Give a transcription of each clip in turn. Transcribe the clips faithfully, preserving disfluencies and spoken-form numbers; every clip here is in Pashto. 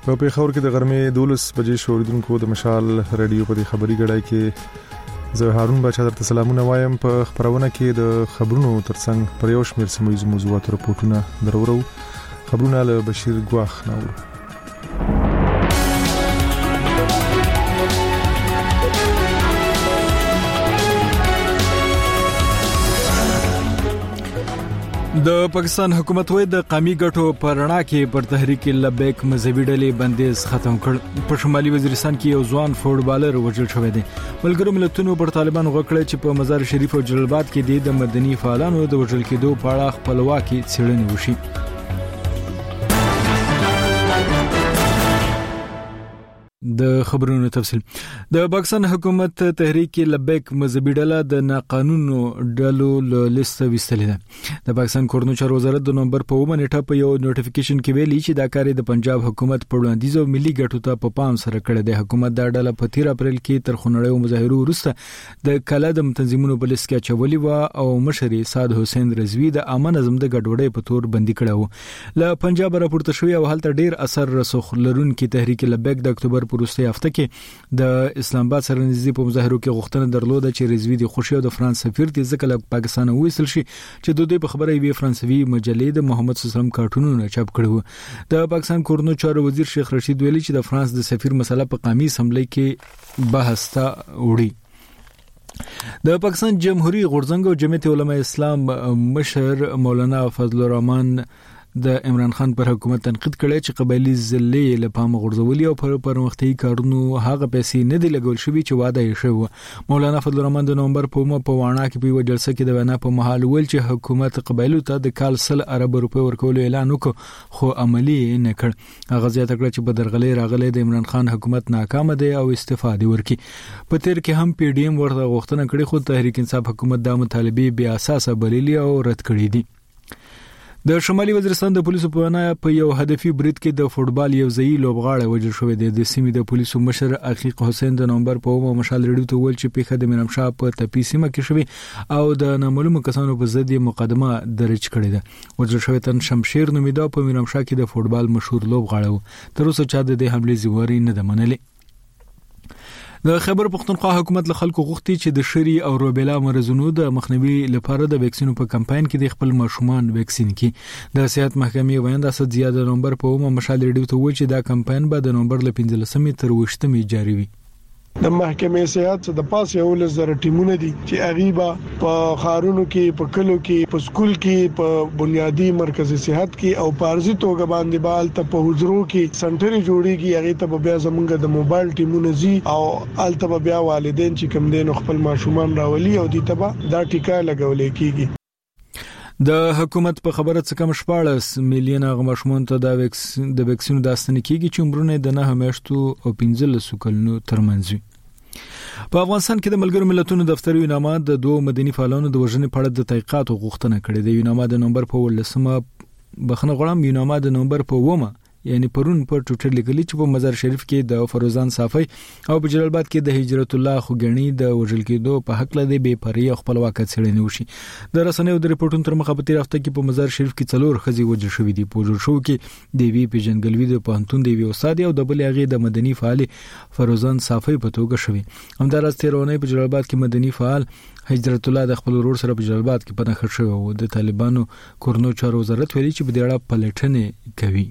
په پیښور کې د غرمې دولس بجې شوریدونکو د مشال رادیو په خبري غړای کې زه هارون بچا درته سلامونه وایم. په خبرونه کې د خبرونو ترڅنګ پر یو شمېر سیمه ییزو موضوعاتو راپورټونه درورو. خبرونه له بشیر ګواخ ناوړو. د پاکستان حکومت وایي د قومي ګټو پر رڼا کې پر تحریک لبیک مذهبي ډلې بندیز ختم کړ. په شمالي وزیرستان کې یو ځوان فوټبالر وژل شوی دی. ملګرو ملتونو پر طالبان غوښتل چې په مزار شریف او جلال آباد کې د مدني فعالانو د وژل کېدو په اړه خپلواکي څېړنې وشي. د خبرونو تفصیل. د پاکستان حکومت تحریک لبیک مذهبي ډله د ناقانونو ډلو له لیست وستلې ده. د پاکستان کورنو چارو وزارت د نومبر په اومه نیټه په یو نوټیفیکیشن کې ویلي چې دا کار د پنجاب حکومت په وړاندیز او ملي ګټو ته په پام سره کړی دی. حکومت دا ډله په تیر اپریل کې تر خونړیو مظاهرو وروسته د کلدم تنظیمونو په لیست کې اچولې و او مشر سعد حسین رضوی د عامه نظم د ګډوډۍ په تور بندي کړی و. له پنجاب راپورته شوی او هلته ډیر اثر رسوخ لرونکي تحریک لبیک د اکتوبر پروسته هفته کې د اسلام آباد سره نږدې په مظاهرو کې غوښتنه درلوده چې رضوی د خوشي او د فرانس سفیر د ځکه له پاکستان وېسل شي چې د دوی په خبره وی فرانسوي مجلې د محمد صلی الله علیه وسلم کارټونونه چاپ کړو. د پاکستان کورنو چارو وزیر شیخ رشید ویلي چې د فرانس د سفیر مسله په قومي اسمبلی کې بحث ته وړي. د پاکستان جمهوریت غورځنګ او جمعیت علماء اسلام مشر مولانا فضل الرحمن د عمران خان پر حکومت تنقید کړی چې قبایلی ضلع له پام غورځولي او پر پرمختګي کارونو هغه پیسې نه دی لګول شوی چې وعده یې شوی. مولانا فضل الرحمن د نومبر په اومه په وانا کې په جلسه کې د وینا په محل ویل چې حکومت قبایلو ته د کال سل ارب روپے ورکولو اعلان وکړ خو عملی نه کړ. هغه زیاته کړ چې په درغلې راغلي د عمران خان حکومت ناکام دی او استعفا دی ورکي. په تیر کې هم پی ډی ایم ورته غوښتنه کړې خو تحریک انصاف حکومت د مطالبه بیا اساسه بللی او رد کړې دي. د شمالي وزیرستان د پولیسو په وینا په یو هدفي برید کې د فوټبال یو ځای لوبغاړی وژل شوی دی. د سیمې د پولیسو مشر عقیق حسین د نومبر په اومه مشال ریډیو ته ویل چې پیښه د میرمشاه په تپی سیمه کې شوې او د نامعلومو کسانو په ضد مقدمه درج کړې ده. وژل شوی تن شمشیر نومیدا په میرمشاه کې د فوټبال مشهور لوبغاړی و. تر اوسه چا د دې حملې زیوري نه ده منلې. د خیبر پختونخوا حکومت له خلکو غوښتي چې د شری او روبیلا مرزونو د مخنیوي لپاره د ویکسینو په کمپاین کې د خپل ماشومان ویکسین کړي. د صحت محکمې ویاند اسد زیاد د نومبر په اومه مشال ریډیو ته ویل چې دا کمپاین به د نومبر له پنځلسمې تر اوویشتمې جاري وي. د محکمې صحت د پاس یو لزر ټیمونه دي چې اغیبا په خارونو کې په کلو کې په سکول کې په بنیادی مرکزی صحت کې او پارزي توګه باندې بال ته په حجرو کې سنټري جوړیږي. هغه ته بیا زمونږ د موبایل ټیمونه زی او الته بیا والدین چې کوم دین خپل ماشومان راولي او دي ته دا ټیکا لګولې کیږي. د حکومت په خبره څخه کم شپاړس میلیونه غمشمون ته د ویکسین د ویکسینو داستانه کیږي چې عمرونه د نه همیشتو او پنځلس کلونو ترمنځ وي. په افغانستان کې د ملګرو ملتونو دفتر یوناما د دوه مدني فعالانو د وژنې په اړه د تحقیقاتو غوښتنه کړې ده. یوناما د نومبر په ولسمه بخنه غړم یوناما د نومبر په ومه یعنی پرون په ټوټر لیکلي چې په مزار شریف کې د فروزان صافی او په جلال آباد کې د هجرت الله خوګنی د وژل کېدو په حق لدی بے پرې خپلواک څېړنې وشي. د رسنیو د ریپورتونو تر مخه په تیر هفته کې په مزار شریف کې څلور خزي وژل شوې دي. په وژل شو کې د وی پیژنګلوي د پانتون دی وی استاد او د بل هغه د مدني فعال فروزان صافی په توګه شوی. همدارس تیرونه په جلال آباد کې مدني فعال هجرت الله د خپل ورور سره په جلال آباد کې پناه شوی او د طالبانو کورنو چارو وزارت ویلي چې په دې اړه پلټنې کوي.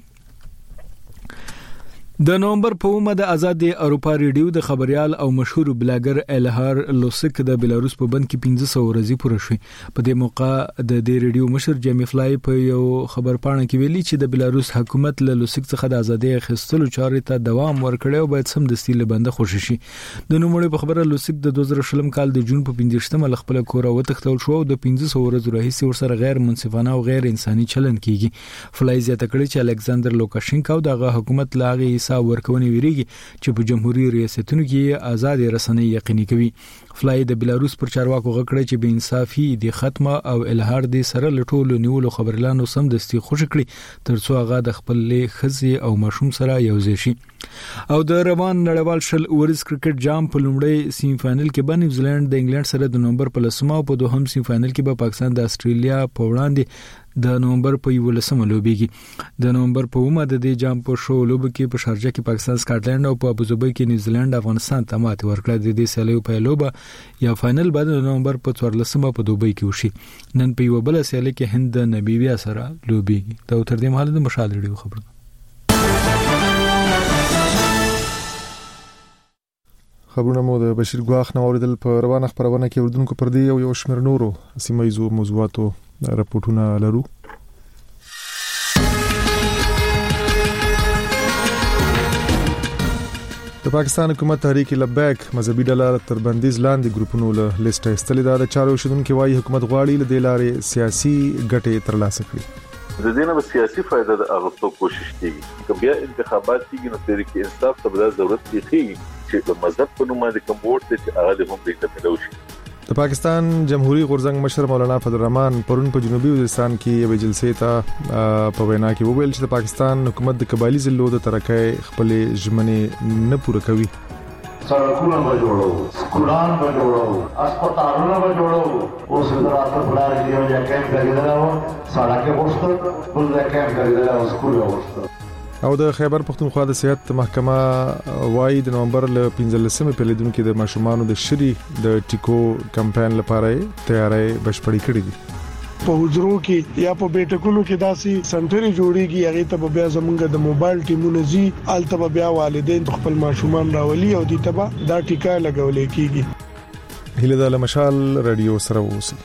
د نومبر په اومه د آزاد اروپا ریډیو د خبريال او مشهور بلاګر الهار لوسک د بلاروس په بند کې پنځه سوه ورځې پوره شوې. په دې موقع د دې ریډیو مشر جیمی فلای په یو خبر پاڼه کې ویلي چې د بلاروس حکومت له لوسک څخه د ازادي اخیستلو چارې ته دوام ورکړي او باید سم د ستیل بنده خوشی شي. د نوموړي په خبره لوسک د دوه زره شلم کال د جون په پنځشتمه ل خپل کور او تختول شو او د پنځه سوه ورځې راهیسې ورسره غیر منصفانه او غیر انساني چلند کیږي. فلای زیاته کړی چې الکساندر لوکاشینکو دغه حکومت لاغي حساب ورکونې ویریږي چې په جمهوریت ریاستونو کې آزاد رسنۍ یقیني کوي. فلای د بلاروس پر چارواکو غکړی چې بې انصافي د ختمه او الهار د سره لټولو نیولو خبرلانو سم دستي خوش کړي ترڅو هغه د خپل خزي او مشوم سره یوځای شي. او د روان نړیوال شل اورز کرکټ جام په لومړی سیمی فائنل کې به نیوزیلند د انګلند سره د نومبر په لسمه او په دوهم سیمی فائنل کې به پاکستان د استرالیا په وړاندې د نومبر په یولسمه لوبېږي. د نومبر په اومه د دې جام په شو لوب کې په شارجه کې پاکستان سکاټلند او په ابوظبي کې نیوزیلند افغانستان ته ماتې ورکړه. د دې سیالیو په لوبه یا فائنل بعد د نومبر په څوارلسمه په دوبۍ کې وشي. نن په یو بل سیالي کې هند د نامبیا سره لوبېږي. دا تر دې مهاله د مشال ریډیو خبر. خبرونه مو د بشیر ګواخ نو اوریدل په روانه خبرونه کې وردونکو پر دی او یو شمېر نورو سیمایزو موضوعاتو راپورټونه لرو. د پاکستان حکومت تحریک لبیک مذهبي ډله تر بندیز لاندې ګروپونو له لیسټ ایستلې ده. د چارو شودونکو وايي حکومت غواړي له دلارې سیاسي ګټې ترلاسه کړي. د دې نه به سیاسي فائدہ د اغوستو کوشش کیږي. که بیا انتخابات کیږي نو تحریک انصاف ته به ضرورت کیږي چې د مذهب په نوم باندې کوم ووټ چې هغه د هم بیت ملوشي. د پاکستان جمهوریت غورځنګ مشر مولانا فضل الرحمن پرون په جنوبي وزیرستان کې یو جلسې ته په وینا کې وویل چې د پاکستان حکومت د قبایلی ضلعو د ترقۍ خپل ژمنې نه پوره کوي. سړکونه به جوړو، سکولان به جوړو، هسپتالونه به جوړو. اوس د راته بلار کې یو ځای کېم کېدل او سړک غوښتل، بل ځای کېم کېدل او سکول غوښتل. او د خیبر پختونخوا د صحت محکمه وايي د نومبر ل پنځلسمې په لیدونکو د ماشومانو د شری د ټیکو کمپاین لپاره تیاری بشپړی کړې دي. په حجرو کې یا په بیٹکونو کې داسې سنټري جوړیږي. هغه ته بیا زمونږ د موبایل ټیمونه زی الته بیا والدین خپل ماشومان راولي او دې ته دا ټیکا لګولې کیږي. هله د مشال رادیو سره اوسئ.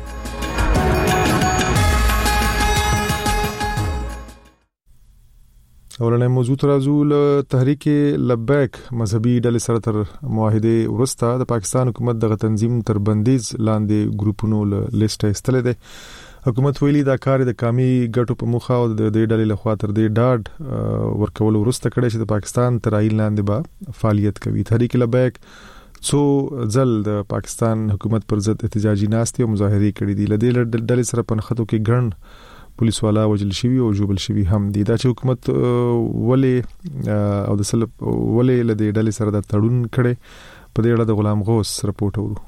اولنې موضوع ترازو له تحریک لبیک مذهبي ډلې سره تر معاهده ورسته د پاکستان حکومت د تنظیم تر بندیز لاندې ګروپونو له لیسټ ایستلې ده. حکومت ویلي دا کار د کامي ګټو په مخه او د دې ډلې لخوا تر دې ډاډ ورکول ورسته کړي چې د پاکستان تر آئین لاندې به فعالیت کوي. تحریک لبیک څو ځل د پاکستان حکومت پر ضد احتجاجي ناستې او مظاهرې کړې دي. لدې ډلې سره په نخښتو کې ګڼ پولیس والا وجل شوی او جوبل شوی هم دي. دا چې حکومت ولې او د سلب ولې لدې ډلې سره د تړون کړي په دې اړه د غلام غوث رپورټ ورو.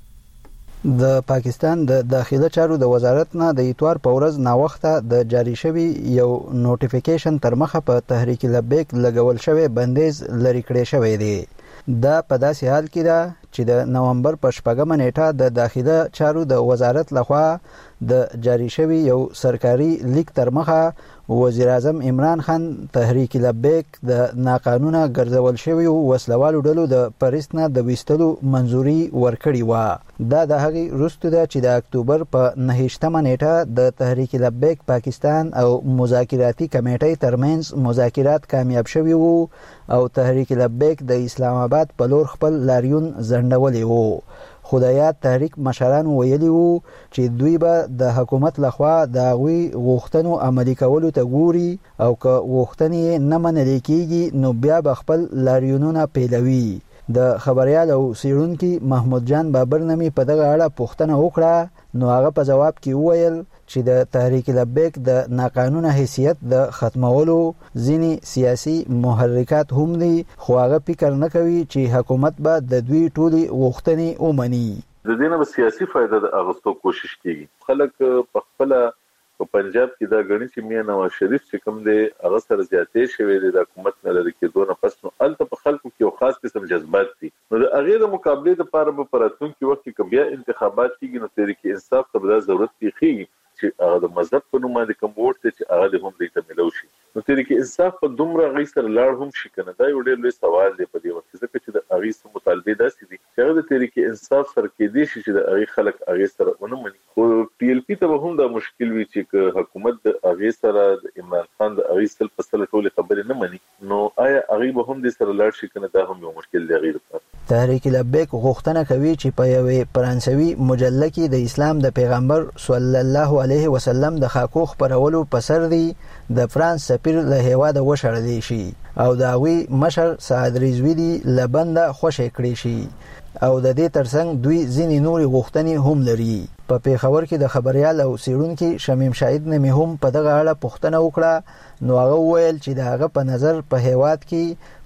د پاکستان د داخله چارو د وزارت نه د اتوار په ورځ ناوخته د جاری شوی یو نوټیفیکیشن تر مخه په تحریک لبیک لګول شوی بندیز لری کړی شوی دی. دا په داسې حال کې ده چې د نومبر په شپږمه نیټه د داخله چارو د وزارت لخوا د جاری شوی یو سرکاري لیک تر مخه وزیر اعظم عمران خان تحریک لبیک د ناقانونه ګرځول شوی وسلوالو ډلو د پرستنه د وستلو منځوري ورکړی و. دا د هغې وروسته ده چې د اکتوبر په نهشتمه نیټه د تحریک لبیک پاکستان او مذاکراتي کمیټې ترمنځ مذاکرات کامیاب شوي وو او تحریک لبیک د اسلام آباد په لور خپل لاریون ځنډولی وو. خو د یاد تحریک مشران ویلي وو چې دوی به د حکومت لخوا د هغوی غوښتنو عملي کولو ته ګوري او که غوښتنې نه منل کېږي نو بیا به خپل لاریونونه پیلوي. د خبريال او سیړونکي محمود جان بابرنامي په دغه اړه پوښتنه وکړه نو هغه په جواب کې وویل چې د تحریک لبیک د ناقانونه حیثیت د ختمولو ځینې سیاسي محرکات هم دي خو هغه فکر نه کوي چې حکومت به د دوی ټولې غوښتنې ومني. د دې نه به سیاسي فائدہ د اغوستو کوشش کیږي. خلک په خپل په پنجاب کې دا غني چې میا نواز شریف چې کوم دی هغه سره زیاتې شوی دی د حکومت نه لري کې دوه پس نو الته په خلکو کې یو خاص قسم جذبات دي. نو د هغه د مقابله لپاره په پراتونکو وخت کې بیا انتخابات کیږي نو تحریک انصاف ته به ضرورت کیږي چې هغه د مذهب په نوم باندې کوم ووټ چې هغه هم دې ته ملوشي. نو تحریک انصاف په دومره غي سره لاړ هم شي کنه دا یو ډېر لوی سوال دی په دې وخت کې ځکه چې د هغه سم مطالبه داسې دي چې هغه د تحریک انصاف سره کې دي چې د هغه خلک هغه سره ونه مني. او پی ال پی ته هم دا مشکل وي چې حکومت د هغه سره د عمران خان د هغه سل په سره ټول خبرې نه مني نو آیا هغه به هم دې سره لاړ شي کنه دا هم یو مشکل دی غیر لپاره. تحریک لبیک غوښتنه کوي چې په یوې فرانسوي مجله کې د اسلام د پیغمبر صلی الله علیه وسلم د خاکو خبرولو په سر دی د فرانس سفیر له هیواده وشړل شي او د هغوی مشر سعد رضوی لبنده خوشې کړی شي او د دې ترڅنګ دوی ځینې نورې غوښتنې هم لري. په پیښور کې د خبريال او سیړونکي شمیم شاهد نمی هم په دغه اړه پوښتنه وکړه نو هغه وویل چې د هغه په نظر په هیواد کې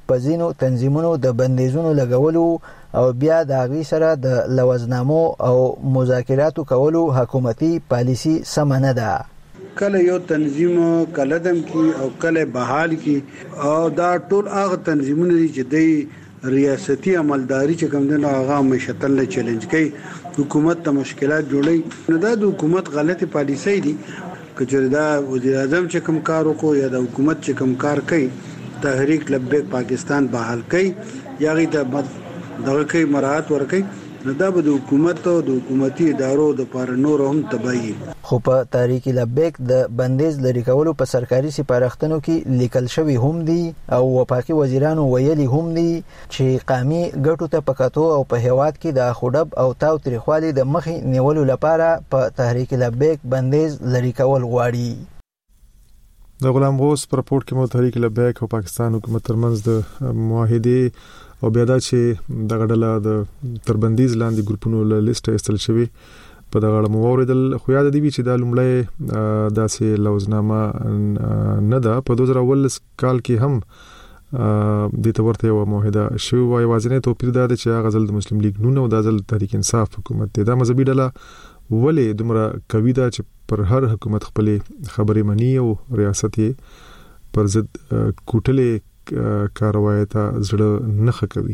په ځینو تنظیمونو د بندیزونو لګولو او بیا د هغوی سره د لوزنامو او مذاکراتو کولو حکومتي پالیسي سمه نه ده. کله یو تنظیم کله دم کی او کله بحال کی او دا ټول هغه تنظیمونه دي چې د ریاستي عملداري چې کوم دغه هغه مشتل له چیلنج کوي، حکومت ته مشکلات جوړي. نو دا د حکومت غلطي پالیسي دي. کچې دا وزیر اعظم چې کوم کار وکړي یا د حکومت چې کوم کار کوي، تحریک لبیک پاکستان بحال کوي یا غي د دغه کوي مراعات ورکوي، نو دا به د حکومت او د حکومتي ادارو د پاره نور هم تبعي. خو په تحریک لبیک د بندیز لري کولو په سرکاري سپارښتنو کې لیکل شوی هم دي او وفاقي وزیرانو ویلي هم دي چې قامي ګټو ته پکاتو او په هیواد کې د خودب او تاو تریخوالي د مخې نیولو لپاره په تحریک لبیک بندیز لري کول غواړي. د غلام غوث پر رپورت کې مو تحریک لبیک او پاکستان حکومت ترمنځ د معاهده او بیا دا چې د غډله د تربندیز لاندې ګروپونو له لیست ایستل شوی په دغه اړه مو اوریدل. خو یاد دی چې دا لومړی داسې لوزنامه نه ده. په دوه زره اوولس کال کې هم د تورته یو معاهده شوی وای. وازنه توپیر دا چې هغه ځل د مسلم لیگ نون او د ځل تحریک انصاف حکومت دی. دا مذهبي ډله ولې دومره قوي ده چې پر هر حکومت خپل خبرې مني او ریاست یې پر ضد کوټلې کاروای ته زړه نه خکوي.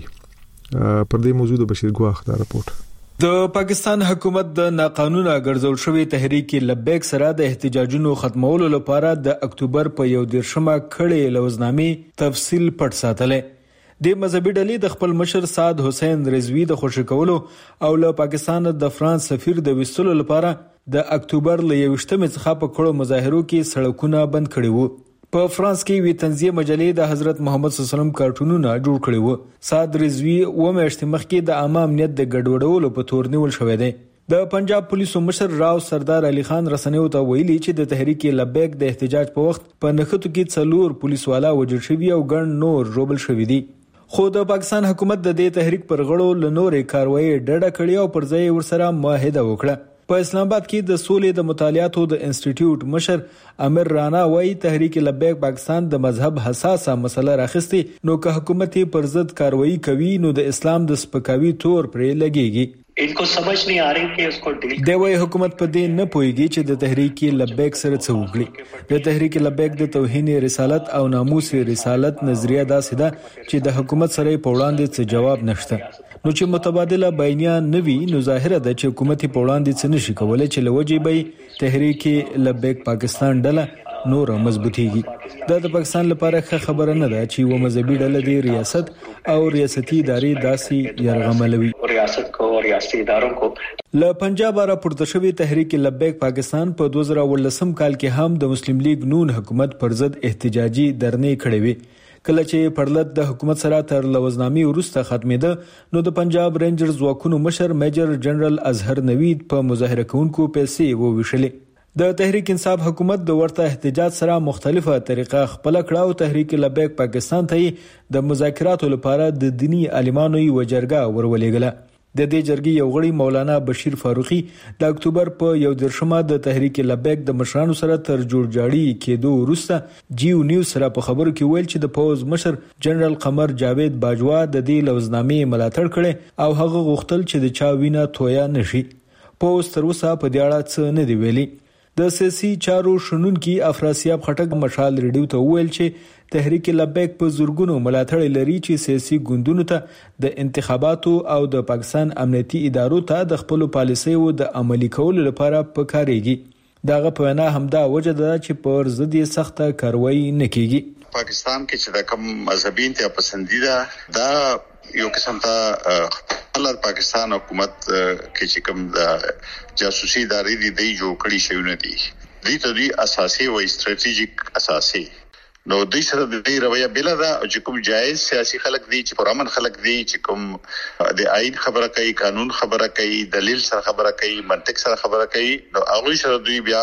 پر دې موضوع د بشیر ګواخ دا رپورت. د پاکستان حکومت د ناقانونه ګرځول شوی تحریک لبیک سره د احتجاجونو ختمولو لپاره د اکتوبر په یو دیرشمه کړي لوزنامې تفصیل پټ ساتلې. د مذهبي ډلې د خپل مشر سعد حسین رضوی د خوشی کولو او له پاکستان د فرانس سفیر د وستلو لپاره د اکتوبر ل یوشتمې څخه په کړو مظاهرو کې سړکونه بند کړي وو. په فرانس کې وی تنزیه مجلې د حضرت محمد صلی الله علیه وسلم کارټونونه جوړ کړي وو. سعد رضوی و مېشت مخکې د عام امنیت د ګډوډولو په تور نیول شوې ده. د پنجاب پولیسو مشر راو سردار علي خان رسنیو ته ویلي چې د تحریک لبیک د احتجاج په وخت په نخښتو کې څلور پولیس والا وژل شوي او ګڼ نور روبل شوي دي. خو د پاکستان حکومت د دې تحریک پر غړو له نورې کاروایی ډډه کړې او پر ځای ورسره معاهده وکړه. په اسلام آباد کې د سولې د مطالعاتو د انسټیټیوټ مشر امیر رانا وایي تحریک لبیک پاکستان د مذهب حساسه مسله راخستي، نو که حکومت پر ضد کاروایی کوي نو د اسلام د سپکاوي تور پرې لګيږي. इनको समझ नहीं आ रही कि उसको डील د وای حکومت په دې نه پويږي چې د تحریک لبیک سره څه وکړي. د تحریک لبیک د توهین رسالت او ناموس رسالت نظریه دا سده چې د حکومت سره په وړاندې څه جواب نشته. نو چې متبادله بیانیه نوي نو ظاهره ده چې حکومت په وړاندې څه نشي کولای چې لوجي به تحریک لبیک پاکستان ډله نور مضبوطیږي. دا د پاکستان لپاره ښه خبره نه ده چې و مذهبي ډله د ریاست او ریاستي ادارې داسې يرغملوي. ریاست کو او ریاستي ادارو کو له پنجاب راپورته شوی تحریک لبیک پاکستان په دوه زره ولسم کال کې هم د مسلم لیگ نون حکومت پر ضد احتجاجي درنې کړې وي. کله چې پرلط د حکومت سره تر لوزنامې وروسته ختمېده نو د پنجاب رینجرز واکونو مشر میجر جنرال اظهر نوید په مظاهره کوونکو پیسې وویشلې. د تحریک انصاف حکومت د ورته احتجاج سره مختلفه طریقه خپل کړه او تحریک لبیک پاکستان ته د مذاکراتو لپاره د دینی عالمانو یو جرګه ورولېګله. د دې جرګې یو غړي مولانا بشیر فاروقي د اکتوبر په یو دیرشمه د تحریک لبیک د مشرانو سره تر جوړجاړي کېدو وروسته جیو نیوز سره په خبرو کې ویل چې د پوز مشر جنرال قمر جاوید باجوا د دې لوزنامې ملاتړ کړي او هغه غوښتل چې د چا وینا تویا نشي. پوز تر اوسه په دې اړه څه نه دی ویلي. د سیاسي چارو شنونکي افراسیاب خټک مشال ریډیو ته ویل چې تحریک لبیک په زورګونو ملاتړ لري چې سیاسي ګوندونو ته د انتخاباتو او د پاکستان امنیتي ادارو ته د خپل پالیسیو د عملي کولو لپاره پکاريږي. داغه په وینا همدا وجه ده چې پر ضد یې سخته کاروایی نه کیږي. پاکستان کې چې د کوم مذهبي انتها پسندیده دا یو قسم ته الله پاکستان حکومت کې چې کوم د جاسوسي ادارې دي د جوړ کړي شوی نه دي. دې ته دی اساسي او استراتیژیک اساسي نو د سره د دې رویه بل دا چې کوم جایز سیاسي خلک دي چې پرامن خلک دي چې کوم د آئین خبره کوي، قانون خبره کوي، دلیل سره خبره کوي، منطق سره خبره کوي، نو هغه سره دوی بیا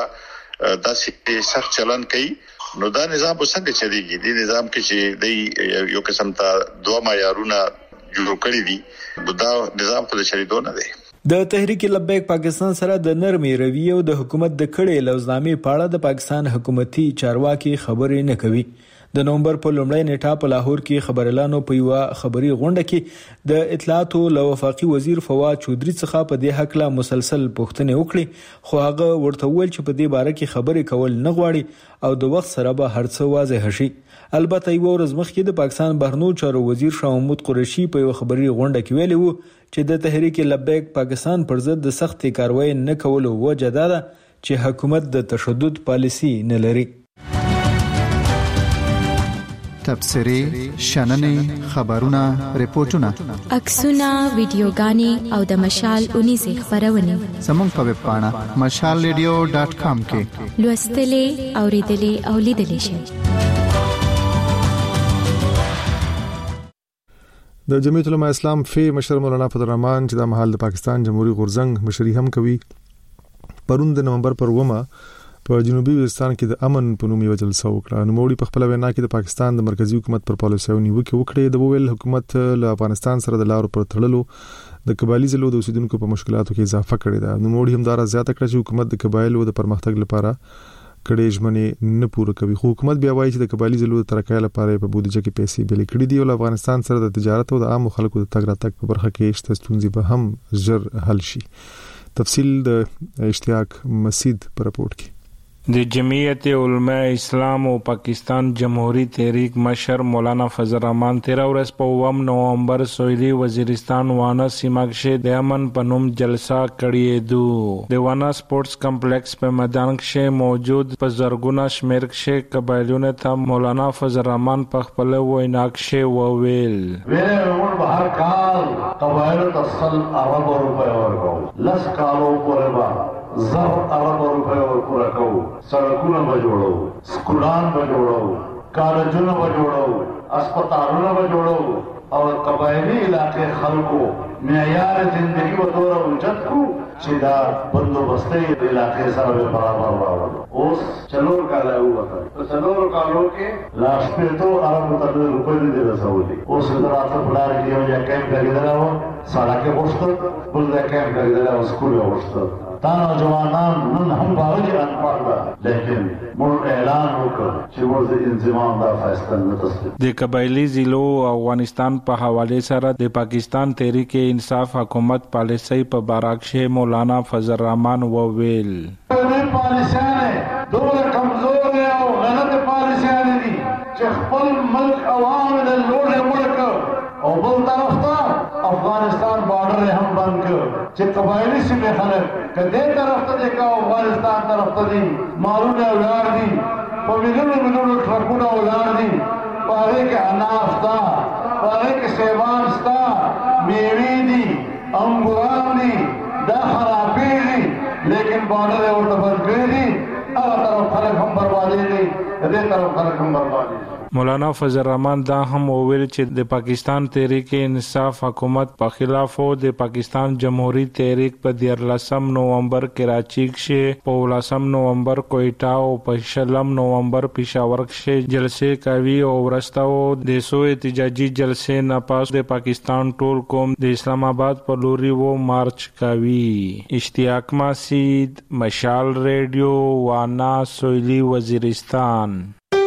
داسې سخت چلن کوي. نو دا نظام په څنګه چلیږي؟ دې نظام کې چې د یو قسم ته دوه معیارونه جوړ کړی دي دا نظام په چلیدو نه دی. د تحریک لبیک پاکستان سره د نرمي رویه او د حکومت د کړې لوزنامې په اړه د پاکستان حکومتي چارواکي خبرې نه کوي. د نومبر په لومړۍ نیټه په لاهور کې خبريالانو په یو خبري غونډه کې د اطلاعات او وفاقي وزیر فواد چودري څخه په دې حق لا مسلسل پوښتنې وکړي، خو هغه ورته وویل چې په دې باره کې خبرې کول نه غواړي او د وخت سره به هر څه واضح شي. البته یو ورځ مخکې د پاکستان بهرنیو چارو وزیر شاه محمود قریشي په یو خبري غونډه کې ویلي وو چې د تحریک لبیک پاکستان پر ضد د سختې کاروایی نه کولو وجه دا ده چې حکومت د تشدد پالیسي نه لري. تبصري، شننې، خبرونه، ریپورتونه، عکسونه، ویډیوګانې او د مشال اونیزه خبرونه زموږ په ویب پاڼه مشال ریډیو ډاټ کام کې لوستلې، اوریدلې او لیدلې شئ. د جمعیت العلماء اسلام فی مشر مولانا فضل الرحمن چې د مهال د پاکستان جمهوریت غورځنګ مشري هم کوي، پرون د نومبر پر اومه په جنوبي وزیرستان کې د امن په نوم یو جلسه وکړه. نو موړي په خپل وینا کې د پاکستان د مرکزی حکومت پر پالیسیو نیوکه وکړه. د ویل حکومت له افغانستان سره د لارو پر تړلو د قبایلی ضلعو د اوسیدونکو په مشکلاتو کې اضافه کړې ده. نو موړي هم دا زیاته کړه چې حکومت د قبایلو د پرمختګ لپاره کړي ژمنې نه پوره کوي، خو حکومت بیا وایي چې د قبایلی ضلعو د ترقۍ لپاره په بودیجه کې پیسې بلې کړې دي او افغانستان سره د تجارت او د عام خلکو د تګ راتګ په برخه کې شته ستونزې به هم ژر حل شي. تفصیل د اشتیاق مسید پر رپورت کې. د جمعیت علماء اسلام او پاکستان جمهوری تحریک مشر مولانا فضل الرحمن تیرہ ورځ په اووم نومبر سویلي وزیرستان وانا سیمه کې د امن په نوم جلسه کړې ده. د وانا سپورتس کمپلیکس په میدان کې موجود په زرګونه شمېر کې قبایلونو ته مولانا فضل الرحمن په خپل وینا کې وویل ویل به هر کال قبایلو ته سل ارب روپۍ ورکوو، لس کالو پورې به زر ارب روپۍ ورکوو کوو، سړکونه به جوړو، سکولان به جوړو، کالجونه به جوړو، اسپتالونه به جوړو او قبایلی علاقې خلکو معیار زندگی به دوره اوچت کو چې دا بندوبستي علاقې سره به برابر راوړو. اوس څلور کاله وکړ، په څلورو کالو کې لا شپږ ارب روپۍ دې رسولي. اوس د راته بلار کې یو ځای کیمپ لګیدل و، سړک غوښتل، بل ځای کیمپ لګیدل او سکول غوښتل. تا نوجوانان نن هم باوجود انپړ ده، لیکن موږ اعلان وکړ چې موږ انضمام دا فیصله نه تسلیم. د قبایلی ضلعو افغانستان په حواله سره د پاکستان تحریک انصاف حکومت پالیسي په باره کې مولانا فضل الرحمن وویل دې پالیسیانه دومره کمزورې او غلط پالیسیانه دي چې خپل ملک عوام له لوړې مړ او بل طرف ته افغانستان بارډر هم بند کړ چې قبایلی سیمې خلک کدی طرف ته د افغانستان طرف ته دي، مالونه ولاړ دي، په مليونو مليونو ټرکونه ولاړ دي، په هغه کې اناج تا، په هغه کې سیوان ستا، میوې دي، انګوران دي، دا خرابې دي، لیکن بارډر ورته بند کړی دي. هغه طرف خلک هم بربادي دي، دې طرف خلک هم بربادي دي. مولانا فضل الرحمن دا هم وویل چې د پاکستان تحریک انصاف حکومت په خلاف او د پاکستان جمهوری تحریک په دیارلسم نومبر کراچي کې، په ولسم نومبر کوئټه او په شلم نومبر پېښور کې جلسې کوي او ورستاو د سو احتجاجي جلسې نه پاس د پاکستان ټول قوم د اسلام آباد په لوري وو مارچ کوي. اشتیاق مسید، مشال ریډیو، وانا سویلي وزیرستان.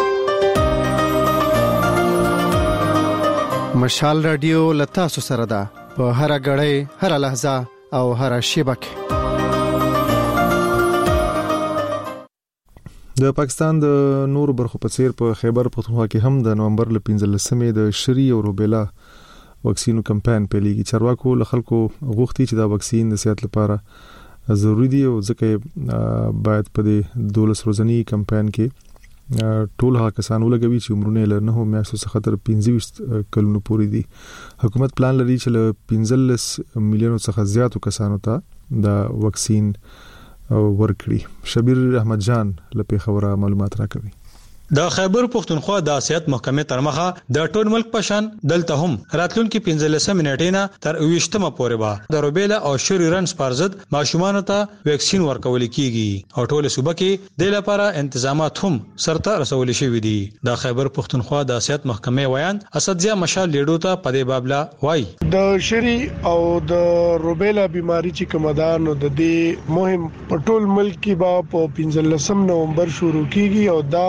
مشال رادیو لتا سو سره ده په هر غړې، هر لحظه او هر شیبه کې. د پاکستان د نور برخو په څیر په خیبر پختونخوا کې هم د نومبر ل پنځلسمې د شری او روبیلا واکسینو کمپاین پیلېږي. چارواکو له خلکو غوښتي چې دا واکسین د صحت لپاره ضروری دی او ځکه باید په دې دولس ورځنی کمپاین کې ټول هغه کسان ولګوي چې عمرونه له نه میاشتو څخه تر پنځه کلونو پورې دي. حکومت پلان لري چې له پنځلس میلیونو څخه زیاتو کسانو ته دا واکسین ورکړي. شبیر احمد جان له پیښوره معلومات راکوي. د خیبر پختونخوا د سیاست محکمې تر مخه د ټول ملک پشان دلته هم راتلونکي پنځلسم منټینا تر ویشتمه پورې به د روبیلا او شری رنز پرزد ماشومان ته ویکسین ورکول کیږي او ټول صوبه کې د لپاره تنظیمات هم سرته رسول شوې دي. د خیبر پختونخوا د سیاست محکمې ویان اسدزیا مشال لیډو ته پدې بابلا وای د شری او د روبیلا بیماری چې کومدان د دې مهم په ټول ملک کې به په پنځلسم نومبر شروع کیږي او دا مهم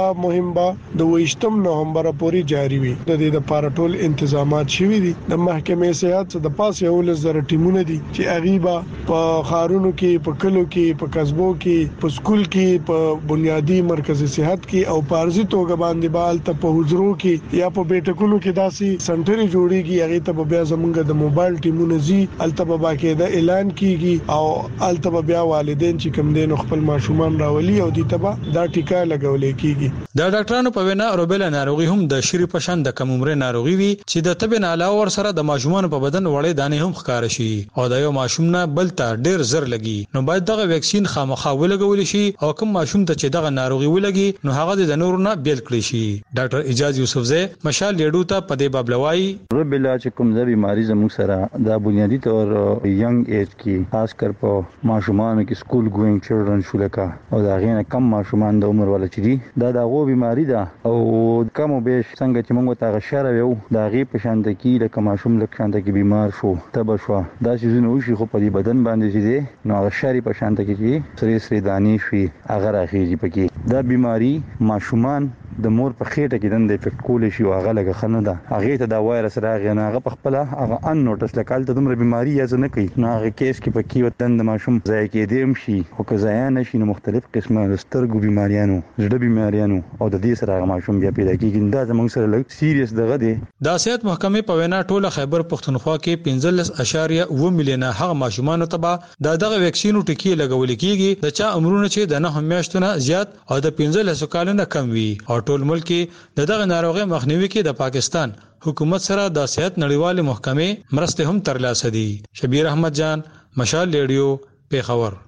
تنظیم با د ویشتم نومبر پورې جاری وي. د دې لپاره ټول تنظیمات شوي دي. د محکمې صحت د پاسه یو لزر ټیمونه دي چې اغیبا په خارونو کې، په کلو کې، په قصبو کې، په سکول کې، په بنیادی مرکزی صحت کې او پارزي توګه باندې بال ته په حضورو کې یا په بیٹکونو کې داسي سنټري جوړيږي. هغه ته بیا زمونږ د موبایل ټیمونه زی الته باقاعده اعلان کیږي او الته بیا والدین چې کوم دین خپل ماشومان راولي او دې تبا دا ټیکا لګولې کیږي. د ډاکټرانو په وینا روبیلا ناروغي هم د شری پشان د کم عمر ناروغي وي چې د تبه نه علاوه ور سره د ماشومان په بدن وړې دانې هم ښکار شي او د یو ماشوم نه بل ته ډیر زر لګي. نو باید دغه ویکسین خامخا ولګول شي او کوم ماشوم ته چې دغه ناروغي ولګي نو هغه د نورو نه بیل کړی شي. ډاکټر اجاز یوسفزی مشال لیډو ته په دې بابلوای روبیلا چې کوم د بیماری زموږ سره د بنیادی تور ینګ ایج کې خاص کر په ماشومان کې سکول ګوینګ چلډرن شولکا او دا غینه کم ماشومان د عمر ول چې دي دا دغه بیماری ده او کوم به څنګه چې موږ ته غشره یو دا غي په شان د کې لکه ماشوم لکه شان د کې بیمار شو تبه شو دا چې نو شي خو په دې بدن باندې چې دي نو غشري په شان د کې سری سری دانی شي هغه راخیږي پکې دا بیماری ماشومان د مور په خېټه کې دند افیکټ کول شي او هغه لګه خنه ده هغه ته دا وایرس راغی نه هغه په خپل هغه ان نوټس لکال ته دومره بیماری یا نه کوي نه هغه کیس کې پکې وتن د ماشوم ځای کې دیم شي او که ځای نه شي نو مختلف قسمه سترګو بیماریانو زړه بیماریانو او د دې سره هغه ماشوم بیا پیدا کیږي دا زموږ سره لږ سیریس دغه دی. د صحت محکمې په وینا ټوله خیبر پښتونخوا کې پنځلس اعشاریه اووه میلیونه هغه ماشومان ته د دغه ویکسینو ټکی لګول کیږي د چا عمرونه چې د نه میاشتونه زیات او د پنځلس کالونو کم وي او ټول ملک کې د دغه ناروغي مخنیوي کې د پاکستان حکومت سره د صحت نړیوال محکمې مرسته هم ترلاسه دي. شبیر احمد جان مشال ریډیو پیښور.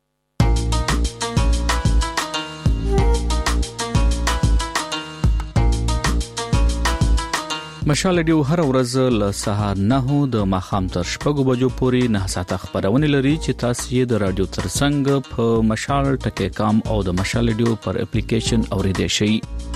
مشال ډیو هر ورځ له سهار نه د ماخام تر شپږو بجو پورې نه ساعته خبرونه لري چې تاسو یې د رادیو ترڅنګ په مشال ټکی کام او د مشال ډیو پر اپلیکیشن اوریدئ شئ.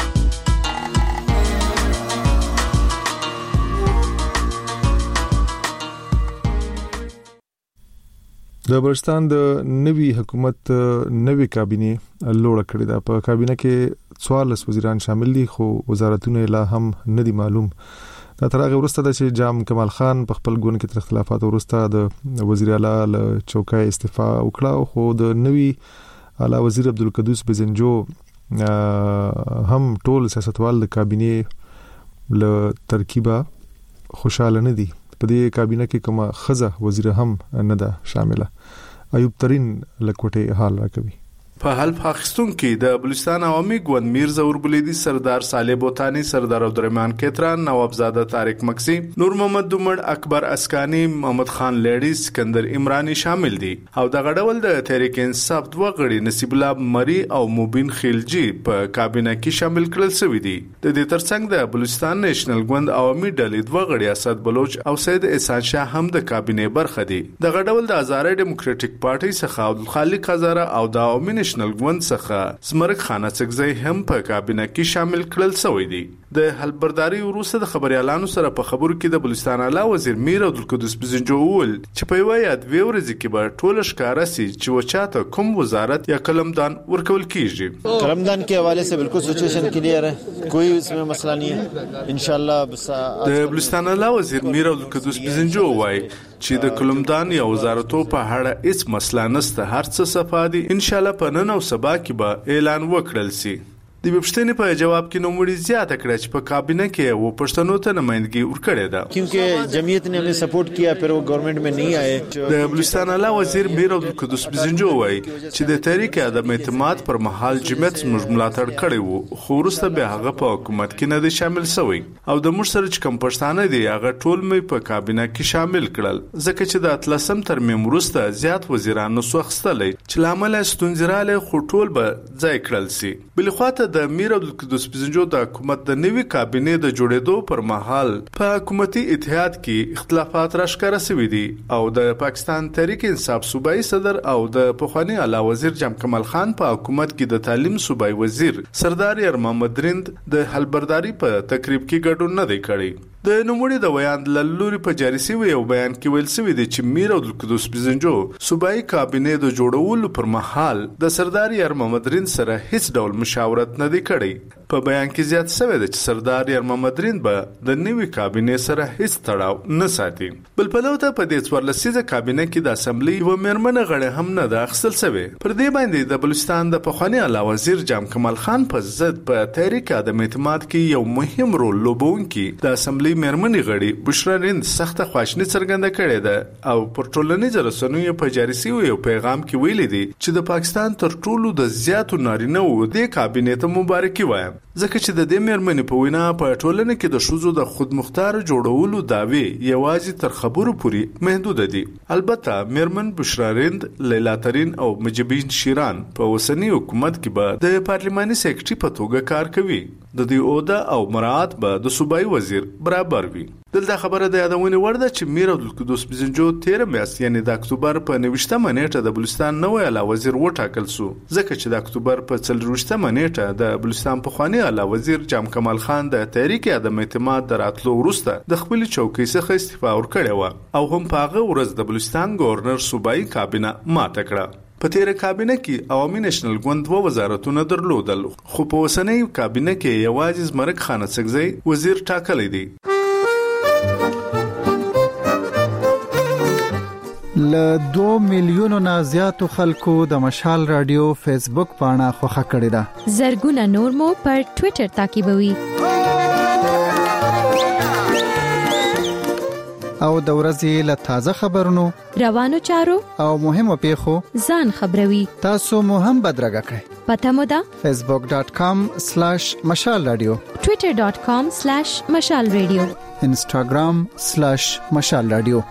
د بلوچستان د نوي حکومت نوي کابینه لوړ کړی دا په کابینه کې څوارلس وزیران شامل دي خو وزارتونه لا هم نه دي معلوم. دا تر هغه وروسته د چې جام کمال خان په خپل ګوند کې تر اختلافات وروسته د وزیر اعلی له چوکۍ استعفا وکړه خو د نوي اعلی وزیر عبدالقدوس بزنجو هم ټول سیاستوال د کابینه له ترکیبه خوشاله نه دي. په دې کابینه کې کومه خزه وزیر هم نه ده شامله. ایوب ترين لکوټه حال راکوي. په حلف اخیستون کې د بلوچستان عوامي ګوند میرزا اوربلیدي سردار صالح بوتانی سردار عبدالرحمن کتران نوابزاده طارق مکسی نور محمد دومړ اکبر اسکانی محمد خان لیډي سکندر عمرانی شامل دي او د غډول د تحریک انصاف دوه غړي نصیب الله مری او مبین خلجی په کابینه کې شامل کړل شوی دي. د دې ترڅنګ د بلوچستان نېشنل ګوند عوامي ډلې دوه غړي اسد بلوچ او سید احسان شاه هم د کابینه برخه دي. د غډول د هزاره ډیموکراټک پارټي څخه عبدالخالق هزاره او د عوامي نېشنل ګوند څخه سمرک خانه څخه هم په کابینه کې شامل کړل شوی دي. د حلبرداري وروسته د خبريالانو سره په خبرو کې د بلوچستان اعلی وزیر میر عبدالقدوس بزنجو ول چې په یوه یا دوه ورځې کې به ټول ښکارا سي چې وچاته کوم وزارت یا قلمدان ورکول کیږي. قلمدان के हवाले से बिल्कुल सिचुएशन क्लियर है, कोई इसमें मसला नहीं है इंशाल्लाह. د بلوچستان اعلی وزیر میر عبدالقدوس بزنجو وای چې د قلمدان یا وزارتو په اړه هیڅ مسله نشته, هر څه صفا دي. ان شاء الله په نن او سبا کې به اعلان وکړل سي. د پښتنې په جواب کې نوموړي زیاته کړه چې په کابینه کې و پښتنو ته نمائندګي ورکړې ده क्योंकि जमीयत ने हमें सपोर्ट किया फिर वो गवर्नमेंट में नहीं आए. د بلوچستان اعلی وزیر میر عبدالقدوس بزنجو وای چې د تحریک عدم اعتماد پر مهال جمعیت موږ ملاتړ کړی وو خو وروسته به هغه په حکومت کې نه دي شامل شوی او د موږ سره چې کوم پښتانه دي هغه ټول مې په کابینه کې شامل کړل ځکه چې د اتلسم ترمیم وروسته زیات وزیران نو سوخستلې چې لامل ستونزراله خو ټول به ځای کړل سي. بل خواته د میر عبدالقدوس بزنجو د حکومت د نوي کابینه د جوړېدو پر مهال په حکومتي اتحاد کې اختلافات راښکاره شوي دي او د پاکستان تحریک انصاف صوبایي صدر او د پخوانی اعلی وزیر جام کمال خان په حکومت کې د تعلیم صوبایي وزیر سردار یار محمد رند د حلبرداري په تقریب کې ګډون نه دی کړی. د نوموړي د بیان لوري په جاري شوی یو بیان کې ویل شوی دی چې میر عبدالقدوس بزنجو صوبایي کابینه د جوړولو پر مهال د سردار یار محمد رند سره هیڅ ډول مشاورت نه دی کړی. په بیان کې زیات شوی دی چې سردار یار محمد رین به د نوي کابینې سره هیڅ تړاو نه ساتي. بل پلو ته په دې څوارلسیزه کابینه کې د اسمبلی و میرمنه غړي هم نه د اخیستل شوی. پر دې باندې د بلوچستان د پخوانی اعلی وزیر جام کمال خان په ضد په تحریک عدم اعتماد کې یو مهم رول لوبونکي د اسمبلی میرمنې غړي بشرا رین سخت خواشنی څرګنده کړې ده او پر ټولنیزو رسنیو په جاري شوی یو پیغام کې ویلي دي چې د پاکستان تر ټولو د زیاتو نارینه وو د کابینې ته مبارکي وایم ځکه چې د دې میرمنې په وینا په ټولنه کې د شوزو د خودمختار جوړولو داوی یوازې تر خبرو پورې محدود دي. البته میرمن بشرا رین، لیلا ترین او مجبین شیران په اوسنی حکومت کې به د پارلماني سیکرټري په توګه کار کوي. د دې اوده او مراعات به د صوبایي وزیر برابر وي. دلته خبره د یادونې وړ ده چې میر عبدالقدوس بزنجو تیره میاشت یعنې د اکتوبر په نویشتمه نیټه د بلوچستان نوی اعلی وزیر وټاکل شو ځکه چې د اکتوبر په څلرویشتمه نیټه د بلوچستان پخوانی اعلی وزیر جام کمال خان د تحریک عدم اعتماد د راتلو وروسته د خپل چوکۍ څخه استعفا ورکړې وه او هم په هغه ورځ د بلوچستان گورنر صوبایي کابینه ماته کړه. په تیره کابینه کې عوامي نېشنل ګوند دوه وزارتونه درلودل خو په اوسنۍ کابینه کې یوازې زمرک خان اڅکزی وزیر ټاکلی دی. ل دوه میلیونو نه زیاتو خلکو د مشال رادیو فیسبوک پاڼه خوښه کړې ده. زرګونه نور مو پر ټوئیټر تعقیبوي. او د ورځې له تازه خبرونو، روانو چارو او مهمو پیښو ځان خبروي. تاسو مو هم بدرګه کړئ. پته مو ده facebook dot com slash mashal radio، twitter dot com slash mashal radio، instagram slash mashal radio.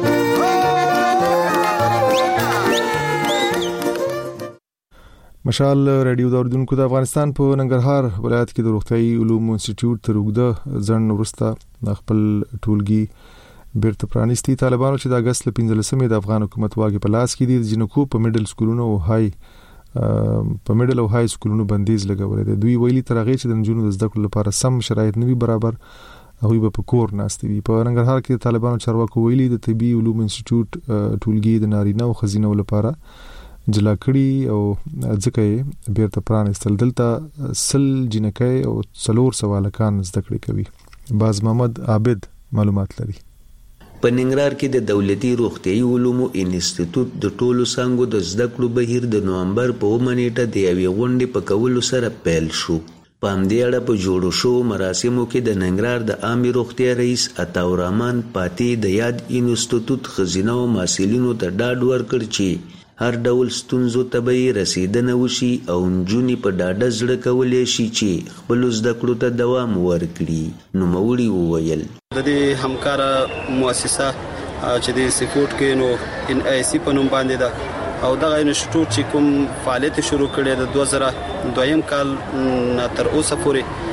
مشال رادیو د اردوونکو د افغانستان په ننګرهار ولایت کې د روغتیايي علومو انسټیټیوټ تر اوږده ځنډ وروسته خپل ټولګي بیرته پرانیستي. طالبانو چې د اگست ل پنځلسمې د افغان حکومت واګې په لاس کې دي، د جنکو په میډل سکولونو او هاي په میډل او هاي سکولونو بندیز لګولې ده. دوی ویلي تر هغه چې د نجونو د زده کړو لپاره سم شرایط نه وي برابر، هغوی به په کور ناستي وي. په ننګرهار کې د طالبانو چارواکو ویلي د طبي علومو انسټیټیوټ ټولګي د نارینه او ښځینه لپاره جلا کړي او ځکه یې بیرته پرانیستل. دلته سل جنکۍ او څلور سوالکان زده کړې کوي. باز محمد عابد معلومات لري. په ننګرهار کې د دولتي روغتیايي علومو انسټیټیوټ د ټولو څانګو د زده کړو بهیر د نومبر په اوومه نیټه د یوې غونډې په کولو سره پیل شو. په همدې اړه په جوړو شوو مراسمو کې د ننګرهار د عامې روغتیا رئیس عطاالرحمن پاتې د یاد انسټیټیوټ ښځینه او محصلینو ته ډاډ ورکړ چې هر ډول ستونزو ته به یې رسیدنه وشي او نجونې په ډاډه زړه کولی شي چې خپلو زده کړو ته دوام ورکړي. نوموړي وویل د دې همکاره مؤسسه چې د سپورټ کې نو ان ای سی په نوم باندې ده او دغه انسټیټیوټ چې کوم فعالیت شروع کړي د دوه زره دویم کال تر اوسه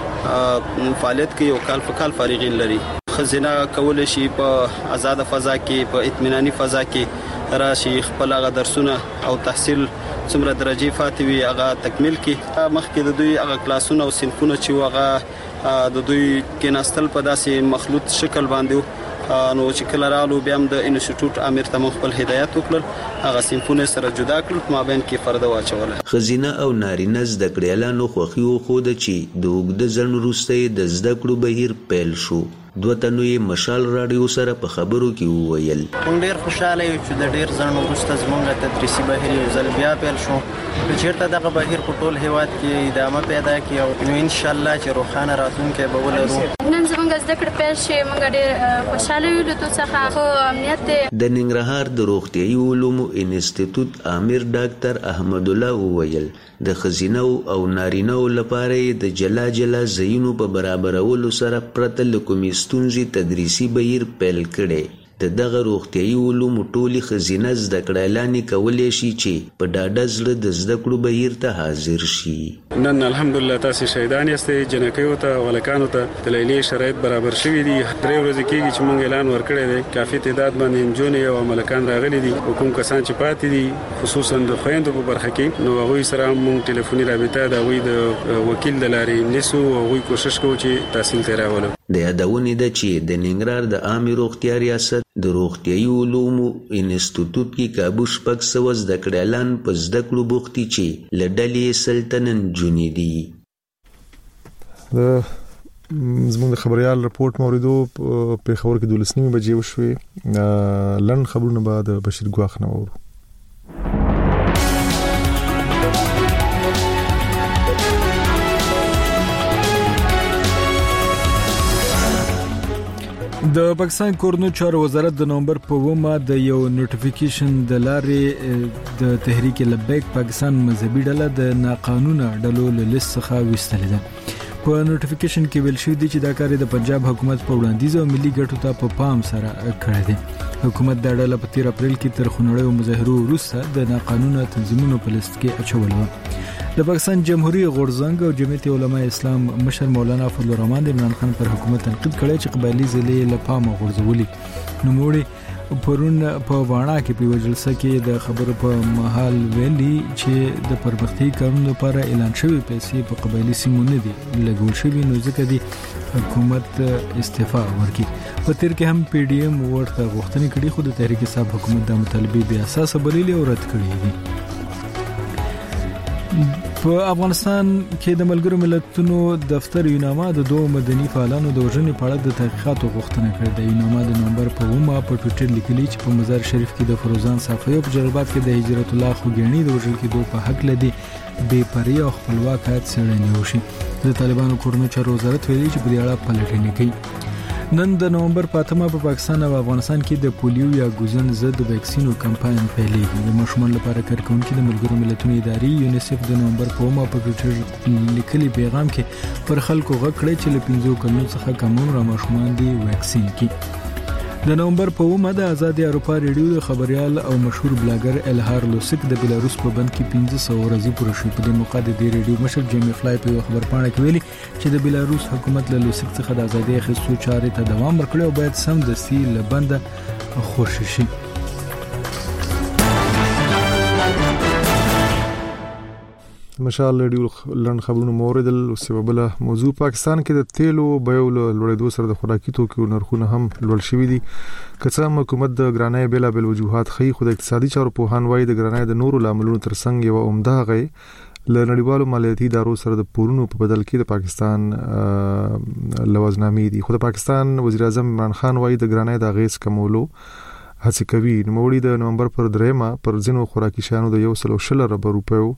پورې فعالیت کې یو کال په کال فارغین لري. خزینه کولی شي په آزاد فضا کې په اطمینانی فضا کې راشي خپل هغه درسونه او تحصیل څومره درجه فاتوي هغه تکمیل کړي. مخکې د دوی هغه کلاسونه او صنفونه چې هغه د دوی کې ناستل په داسې مخلوط شکل باندې نو چې کله رالو بیا هم د انسټیټیوټ امیر ته خپل هدایت وکړل، هغه صنفونه سره جدا کړل، په مابین کې فرده واچوله. ښځینه او نارینه زده کړیالانو خوښي وښوده چې د اوږده ځنډ وروسته د زده کړو بهیر پیل شو. دوه تنو یې مشال رادیو سره په خبرو کې وویل موږ ډېر خوشاله یو چې د ډېر ځنډ وروسته زموږ تدریسي بهیر یو ځل بیا پیل شو. که چېرته دغه بهیر په ټول هیواد کې ادامه پیدا کړي نو انشاءالله چې روښانه راتلونکی به ولرو. نن زموږ زده کړې پیل شي، موږ ډېر خوشاله یو له تو څخه خو امنیت دی. د ننګرهار د روغتیايي علومو انسټیټیوټ امیر ډاکټر احمد الله وویل د ښځینه او نارینه لپاره د جلا جلا ځایونو په برابرولو سره پرته له کومې ستونزې تدریسي بهیر پیل کړی. د دغه روغتیايي علومو ټولې ښځینه زده کړیالانې کولی شي چې په ډاډه زړه د زده کړو بهیر ته حاضر شي. نن الحمدلله تاسې شهیدان یاستئ، جنکیو ته او هلکانو ته د لیلیې شرایط برابر شوي دي. درې ورځې کېږي چې موږ اعلان ورکړی دی، کافي تعداد باندې نجونې او هلکان راغلي دي. کوم کسان چې پاتې دي خصوصا د خویندو په برخه کې نو هغوی سره هم موږ ټلیفوني رابطه د هغوی د وکیل د لارې نیسو او هغوی کوشش کوو چې تحصیل ته راولو. د یادونې ده چې د ننګرهار د عامې روغتیا ریاست د روغتیايي علومو انسټیټیوټ کې کابو شپږ سوه زده کړیالان په زده کړو بوخت دي چې له ډلې سل تنه نجونې دي. زموږ د خبريال رپورت موریدو په خبر کې دولسنیمه بجې وشوي لن خبرونه بعد بشیر ګواخ نه وورو. د پاکستان کورنو چارو وزارت د نومبر په ومه د یو نوټیفیکیشن د لارې د تحریک لبیک پاکستان مذهبي ډله د ناقانونه ډلو له لیست څخه وستلې ده. په نوټیفیکیشن کې ویل شوی دی چې دا کار د پنجاب حکومت په وړاندیز او ملي ګټو ته په پام سره کړی دی. حکومت د ډله په تیر اپریل کې تر خونړیو مظاهرو وروسته د ناقانونه تنظیمونو په لیست کې اچول و. د پاکستان جمهوریت غورځنګ او جمعیت علماء اسلام مشر مولانا فضل الرحمن د عمران خان پر حکومت تنقید کړی چې قبایلی ضلع له پامه غورځولي. نوموړي پرون په واڼه کې په جلسه کې د خبرو په محل ویلي چې د پرمختګي کارونو لپاره اعلان شوی پیسې په قبایلی سیمو نه دي لګول شوی، نو ځکه دی حکومت استعفا ورکړي. په تیر کې هم پی ډی ایم ورته غوښتنې کړې خو د تحریک صاحب حکومت د مطالبه بیا اساس بللي او رد کړې دي. په افغانستان کې د ملګرو ملتونو دفتر یوناما د دوه مدني فعالانو د وژنې په اړه د تحقیقاتو غوښتنه کړې ده. یوناما د نومبر په ومه په ټویټر لیکلي چې په مزار شریف کې د فروزان صافی په جلبات کې د هجرت الله خوګیانی د وژل کېدو په حق لدی بې پرې او خپلواک څېړنې وشي. د طالبانو کورنو چارو وزارت ویلي چې په دې اړه پلټنې کوي. نن د نومبر په اتمه په پاکستان او افغانستان کې د پولیو یا ګوزن ضد ویکسینو کمپاین پیلېږي. د ماشومان لپاره کارکونکي د ملګرو ملتونو ادارې یونیسف د نومبر په ومه په ټویټر لیکلي پیغام کې پر خلکو غږ کړی چې له پنځو کلونو څخه کم عمر ماشومان دي ویکسین کړي. د نومبر په ومه د آزادي اروپا ریډیو د خبريال او مشهور بلاګر الهار لوسک د بلاروس په بند کې پنځه سوه ورځې پوره شوې. په دې موقع د ریډیو مشر جیمی فلای په خبر پاڼه کې ویلي چې د بلاروس حکومت له لوسک څخه د آزادي اخیستو چارې ته دوام ورکړي او باید سمدستي له بنده خوشی شي. مشال ریډیو لن خبرونه موردل او سببله موضوع پاکستان کې د تیلو بیو لوړېدو سره د خوراکي توکو نرخونه هم لوړ شوي دي. کڅه حکومت د ګرانۍ بلا بل وجوهات خي خو د اقتصادي چارو په هان وای د ګرانۍ د نورو لاملونو ترڅنګ یو عمده غي ل نړیوالو مالیاتي ادارو سره د پورونو په بدل کې د پاکستان لوازنامې دي. خو د پاکستان وزیر اعظم عمران خان وای د ګرانۍ د غیس کمولو هڅه کوي. نوموړي د نومبر پر دریمه پر ځینو خوراکي شیانو د یو سل شل روپیو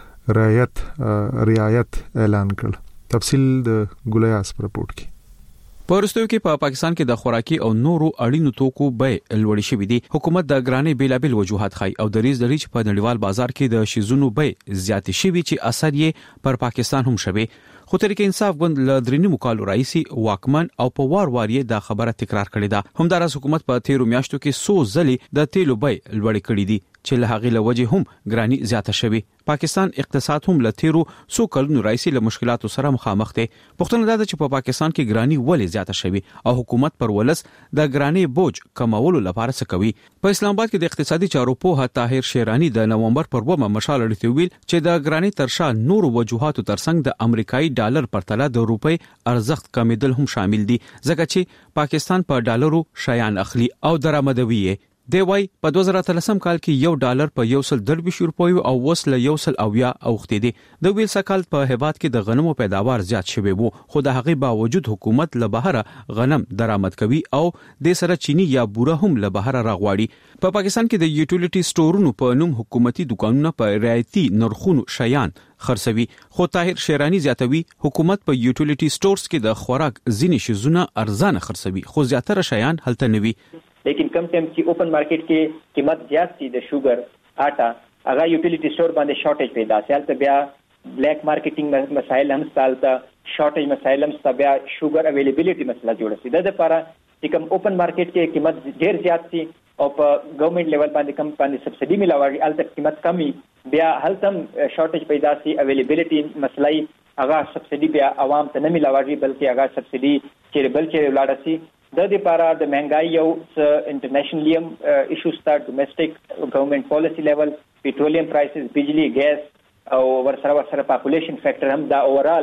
رعایت رعایت اعلان کړ. تفصیل د ګولیاس پر رپورت کې. په وروستیو کې په پاکستان کې د خوراکي او نورو اړینو توکو بیې لوړې شوې دي. حکومت د ګرانۍ بیلابل وجوهات خای او د ریز د ریچ په نړیوال بازار کې د شیزونو بیې زیاتې شوي چې اثر یې پر پاکستان هم شوي. خو تحریک انصاف ګوند له درنیمو کالو رئیسي واکمن او په وار وار یې دا خبره تکرار کړې ده. همدارس حکومت په تیرو میاشتو کې سو ځلې د تیلو بیې لوړې کړې دي چې له هغې له وجې هم ګرانی زیاته شوي. پاکستان اقتصاد هم له تیرو سو کلونو رئیسي له مشکلاتو سره مخامخ دی. پوښتنه دا ده چې په پاکستان کې ګرانی ولې زیاته شوي او حکومت پر ولس د ګرانی بوج کمولو لپاره څه کوي. په اسلام آباد کې د اقتصادي چارو پوهه طاهر شیرانی د نومبر پر ومه مشال اړتي ویل چې د ګرانی ترشا نورو وجوهاتو ترڅنګ د امریکایي ډالر پرتله د روپی ارزښت کمیدل هم شامل دي ځکه چې پاکستان په ډالرو شیان اخلي او درآمدوي. دی وای په دوه زره اتلسم کال کې یو ډالر په یو سل درویشت روپیو او وسله یو سل اویا اوختې دي. د ویل سکال په هیواد کې د غنمو پیداوار زیات شوی وو خو د هغې باوجود حکومت له بهره غنم درآمد کوي او د سره چینی یا بوره هم له بهره راغواړي. په پا پاکستان کې د یوټیلیټي سټورونو په نوم حکومتي دکانونه په رعایتي نرخونو شیان خرڅوي. خو طاهر شیرانی زیاتوي حکومت په یوټیلیټي سټورز کې د خوراک ځینې شیزونه ارزانه خرڅوي خو زیاتره شیان هلته نه وي. لیکن کم ټایم چې اوپن مارکیټ کې قیمت زیات شي د شوګر آټا هغه یوټیلیټي سٹور باندې شارټیج پیدا شي. هلته بیا بلیک مارکیټینګ مسایل هم ستالته شارټیج مسایل هم ستا بیا شوګر اویلیبিলিټي مسله جوړه شي. د لپاره چې کوم اوپن مارکیټ کې قیمت ډیر زیات شي او په ګورنمنت لیول باندې کم باندې سبسډي ملاوي هلته قیمت کمی بیا هلته شارټیج پیدا شي اویلیبিলিټي مسلای هغه سبسډي بیا عوام ته نه ملاوي بلکې هغه سبسډي چې بل چې ولاړ شي. د دې لپاره د مهنګای یو انټرنیشنلی هم ایشوز تا ډومېسټک ګورنمنت پالیسی لیول پیټرولیم پرایسز بجلی ګیس او ورسره ورسره پاپولیشن فیکٹر هم دا اورال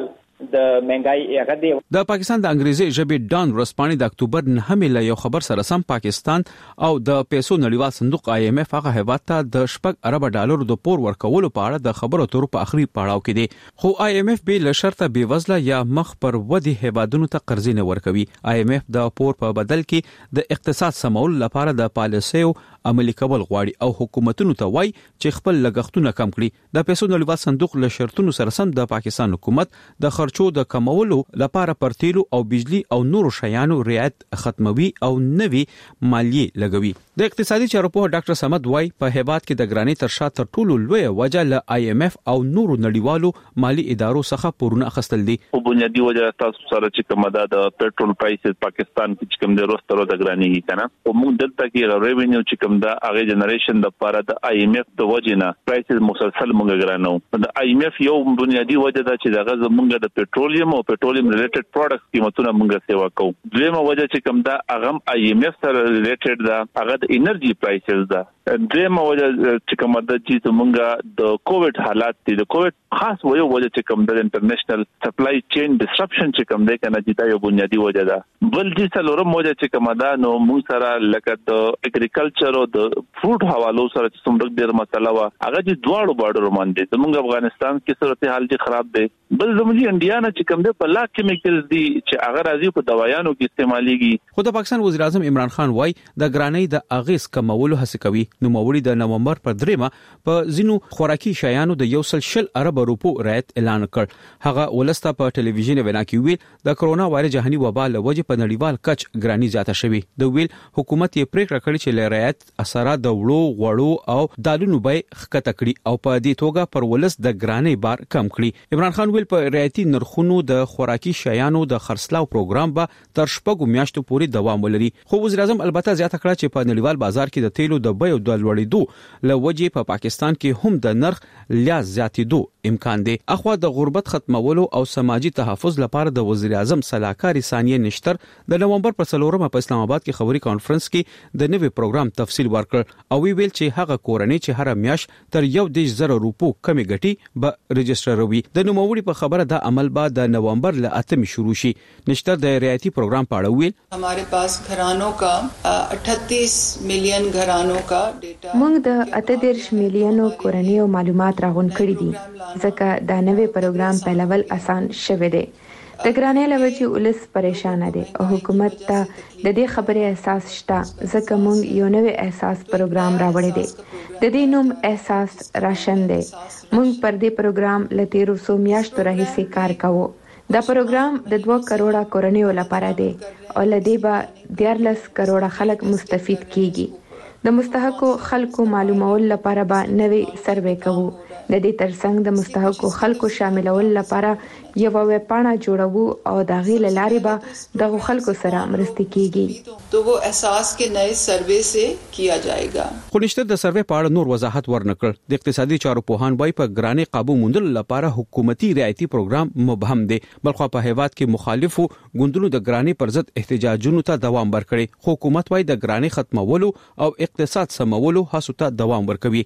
د مهنګای هغه دی. د پاکستان د انګریزي ژبې ډان ورسپانې د اکتوبر نهمې له یو خبر سره سم پاکستان او د پیسو نړیوال صندوق آی ایم اف هغه هیواد ته د شپږ ارب ډالر د پور ورکولو په اړه د خبرو اترو په اخري پړاو کې دي، خو آی ایم اف به له شرطه بې وزله یا مخ پر ودی هیوادونو ته قرضې نه ورکوي. آی ایم اف د پور په بدل کې د اقتصاد سمول لپاره د پالیسیو عملي کول غواړي او حکومتونو ته وایي چې خپل لګښتونه کم کړي. د پیسو نړیوال صندوق له شرطونو سره سم د پاکستان حکومت د خرچو د کمولو لپاره پر تیلو او بجلی او نورو شیانو رعایت ختموي او نوي مالیه لګوي. د اقتصادي چارو په ډاکټر صمد وای په هیواد کې د ګرانی تر شا تر ټولو لوی وجه له آی ایم اف او نورو نړیوالو مالی ادارو څخه پورونه اخیستل دي. په بنیادی وجه تاسو سره چې کومه د پېټرول پرایسز پاکستان کې کوم د روسترو د ګرانی کنه او موږ دلته کې ریوینیو چې کوم د هغه جنریشن د لپاره د آی ایم اف د وجه نه پرایسز مسلسل موږ ګرانو. د آی ایم اف یو بنیادی وجه دا چې دغه زمونږ د پېټرولیم او پېټرولیم ریلیټډ پروډکټس قیمتونه موږ سیوا کوو. دویمه وجه چې کوم دا هغه آی ایم اف سره ریلیټډ دا هغه د انرژي پرایسز دا. دویمه وجه چې کوم د چې موږ د کووډ حالات دي د کووډ خاص وجه وجه چې کوم د انټرنیشنل سپلای چین ډسرپشن چې کوم دی کنه چې دا یو بنیادی وجه ده. بل دې څلورم وجه چې کوم دا نو موږ سره لکه د اګریکلچر او د فروټ حوالو سره چې څومره ډیر مسله وا هغه چې دواړو بارډر باندې زموږ افغانستان کې صورتحال دي خراب دي. بل زموږ انډیا نه چې کوم دی په لا کیمیکلز دي چې هغه راځي په دوايانو کې استعماليږي. خو د پاکستان وزیر اعظم عمران خان وای د ګرانی د اغیز کمولو هڅه کوي. نو موري د نومبر پر دریمه په زینو خوراکي شیانو د یو سل شل ارب روپو رعایت اعلان کړ. هغه ولسته په ټلویزیون وینا کې ویل د کرونا وایرس جهاني وبا له وجې په نړیوال کچ ګرانی زیاته شوې. د ویل حکومت یې پریکړه کړې چې له رعایت اثرات د وړو غوړو او دالونو به خکته کړي او په دې توګه پر ولس د ګرانی بار کم کړي. عمران خان ویل په رعایتي نرخونو د خوراکي شیانو د خرڅلاو پروګرام به تر شپږو میاشتو پورې دوام ولري. خو وزیر اعظم البته زیاته کړه چې په نړیوال بازار کې د تیلو د بیو د لوړېدو له وجې په پاکستان کې هم د نرخ لیا زیاتېدو امکان دی. اخوا د غربت ختمولو او سماجی تحفظ لپاره د وزیر اعظم صلاحکار ثانیه نشتر د نومبر پر څلورمه په اسلام آباد کې خبري کانفرنس کې د نوي پروګرام تفصیل ورکړ او وی ویل چې هغه کورنۍ چې هر میاش تر یو دیش زره روپو کمی ګټي به رجستروي. د نوموړي په خبره دا عمل به د نومبر ل اتمې شروع شي. نشتر د رعایتي پروګرام په اړه ویل हमारे पास घरानों का अठतीस मिलियन घरानों का डेटा موږ د اتدیرش میلیونو کورنیو معلومات راغون کړی دي ځکه دا نوې پروګرام پیلول اسان شوه دی. د ګرانۍ لوجې ولس پریشان دي او حکومت ته د دې خبرې احساس شته ځکه موږ یو نوې احساس پروګرام راوړی دی. د دې نوم احساس راشن دی. موږ پر دې پروګرام لتیرو سو میاشتو راهیسې کار کوو. دا پروګرام د دوه کروڑه کورنیو لپاره دی او لدی به دیارلس کروڑه خلک مستفید کیږي. د مستحقو خلکو معلومول لپاره به نوې سروې کوو. د دې ترڅنګ د مستحقو خلکو شاملول لپاره یو ویبپاڼه جوړوو او د غیل لارې به د خلکو سره مرسته کیږي. تو وہ احساس کے نئے سروے سے کیا جائے گا. خو نشته د سروې په اړه نور وضاحت ورنکړ. د اقتصادي چارو پوهان وایي په ګرانۍ قابو موندلو لپاره حکومتي رعایتي پروګرام مبهم دی. بلخو په هیواد کې مخالفو ګوندونو د ګرانۍ پر ضد احتجاجونو ته دوام ورکړي. خو حکومت وایي د ګرانۍ ختمولو او اقتصاد سمولو هڅو ته دوام ورکوي.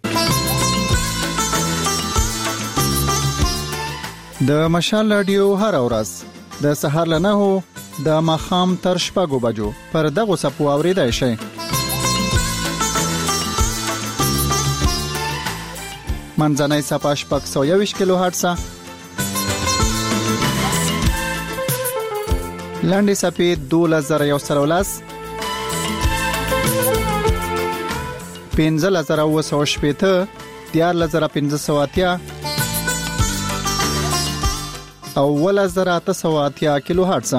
د مشال رادیو هر ورځ د سهار له نهو د ماخام تر شپږو بجو پر دغه سپو اوریدای شي. منځنۍ صفه شپږ سوه یوویشت کیلو هرتز، لاندې صفه دولس زره یو سل ولس، پنځه زره اوه سوه شپېته، دیارلس زره پنځه سوه اتیا او ولس زره اته سوه اتیا کیلو هرتز.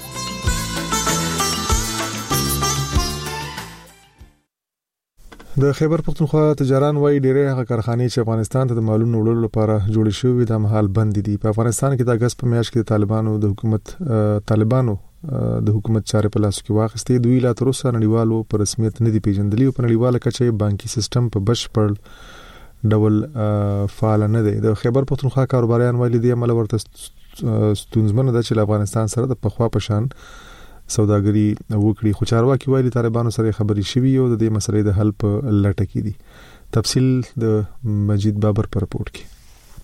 د خیبر پختونخوا تجاران وایي ډېرې هغه کارخانې چې افغانستان ته د مالونو وړلو لپاره جوړې شوې د مهال بند دي. په افغانستان کې د اگست په میاشت کې د طالبانو د حکومت طالبانو د حکومت چارې په لاس کې واخیستې. دوی لا تر اوسه نړیوالو په رسمیت نه دي پیژندلي او په نړیواله کچه بانکي سیستم په بشپړ ډول فعال نه دی. د خیبر پختونخوا کاروباریان وایي د عمل ورته ستونزمنه ده چې افغانستان سره د پخوا په شان سوداګري وکړي. خو چارواکي وایي طالبانو سره خبرې شوې او د دې مسلې د حل په لټه کې دي. تفصیل د مجید بابر پر رپورت کې.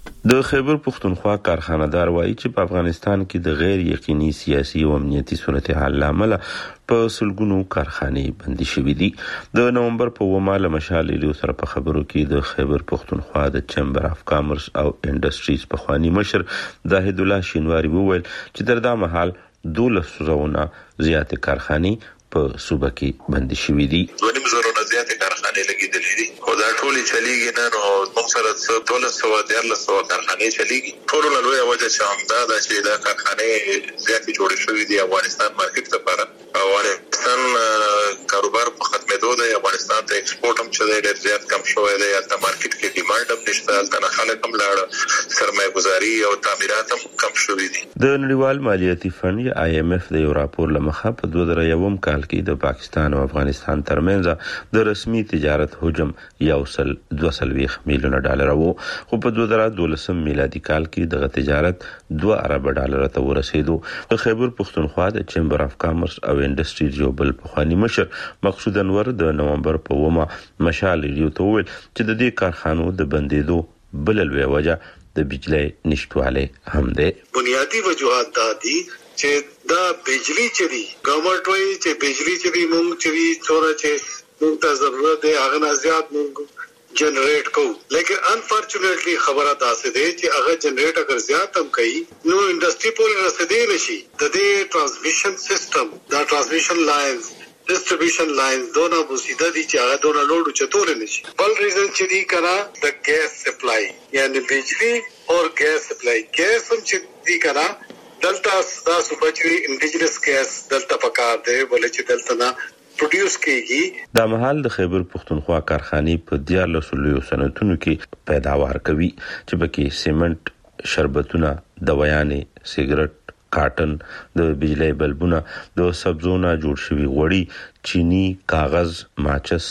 د خیبر پختونخوا کارخانه‌دار وایي چې په افغانستان کې د غیر یقیني سیاسي او امنیتي صورتحال لامل په سلګونو کارخانې بندي شوې دي. د نومبر په اوومه له مشال ریډیو سره په خبرو کې د خیبر پختونخوا د چمبر اف کامرس او انډستریز په خواني مشر زاهد الله شینواری وویل چې تر دا مهال دولس زونه زیات کارخانې په صوبه کې بندي شوې دي. ونیم زره زیات کارخانې لګیدلې دي او دا ټول چلیږي نه نو موږ سره څه دولس سو دیارلس سو کارخانې چلیږي. ټول له لوی وجه چې همدا د چې دا کارخانې زیات جوړې شوې دي افغانستان مارکیټ لپاره. افغانستان کاروبار په ختمېدو دی. افغانستان ته ایکسپورټ هم چې ډېر زیات کم شوی دی. د مارکیټ کې ډیمانډ هم نشته. هلته خلک هم لاړ سرمایه ګزاري او تعمیرات هم کم شوي دي. د نړیوال مالیاتي فند یا آی ایم اف د یو راپور لمخه په دوه زره یوم کال کې د پاکستان او افغانستان ترمنځ د رسمي تجارت حجم یو سل دوه سلويخ میلیونه ډالر وو، خو په دوه زره دولسم میلادي کال کې دغه تجارت دوه ارب ډالر ته ورسېدو. په خیبر پختونخوا د چمبر اف کامرس او انډستریز یو بل پخوانی مشر مقصود انور د نومبر په اوومه مشال ریډیو ته وویل چې د دې کارخانو د بندېدو بل لوی وجه د بجلی نشټواله هم ده. بنیادی وجوهات دا دي چې دا بجلی چې دی ګورنمنت وایي چې بجلی چې دی موږ چې څوره چې موږ ته ضرورت دی هغه نه زیات موږ جنریټ کو، لیکن انفارچونیټلی خبره داسې ده چې هغه جنریټ اگر زیات هم کوي نو انډستری پورې رسیدي نشي. د دې ټرانسمیشن سیستم دا ټرانسمیشن لاینز ډیسټریبیوشن لاینز دونه بوسیده دي چې هغه دونه لوډ چتول نشي. بل ریزن چې دی کنه د ګیس سپلای یعنی بجلی او ګیس سپلای ګیس هم چې دی کنه دلته دا سوبچوي انډیجنس ګیس دلته پکار دی ولې چې دلته نه پروډوس کیږي. د مهال د خیبر پختونخوا کارخانې په دیارلس لویو صنعتونو کې پیداوار کوي چې پکې سیمنټ، شربتونه، دوایانې، سیګریټ، کاټن، د بجلی بلبونه، د سبزونه جوړ شوی غوړي، چینی، کاغذ، ماچس،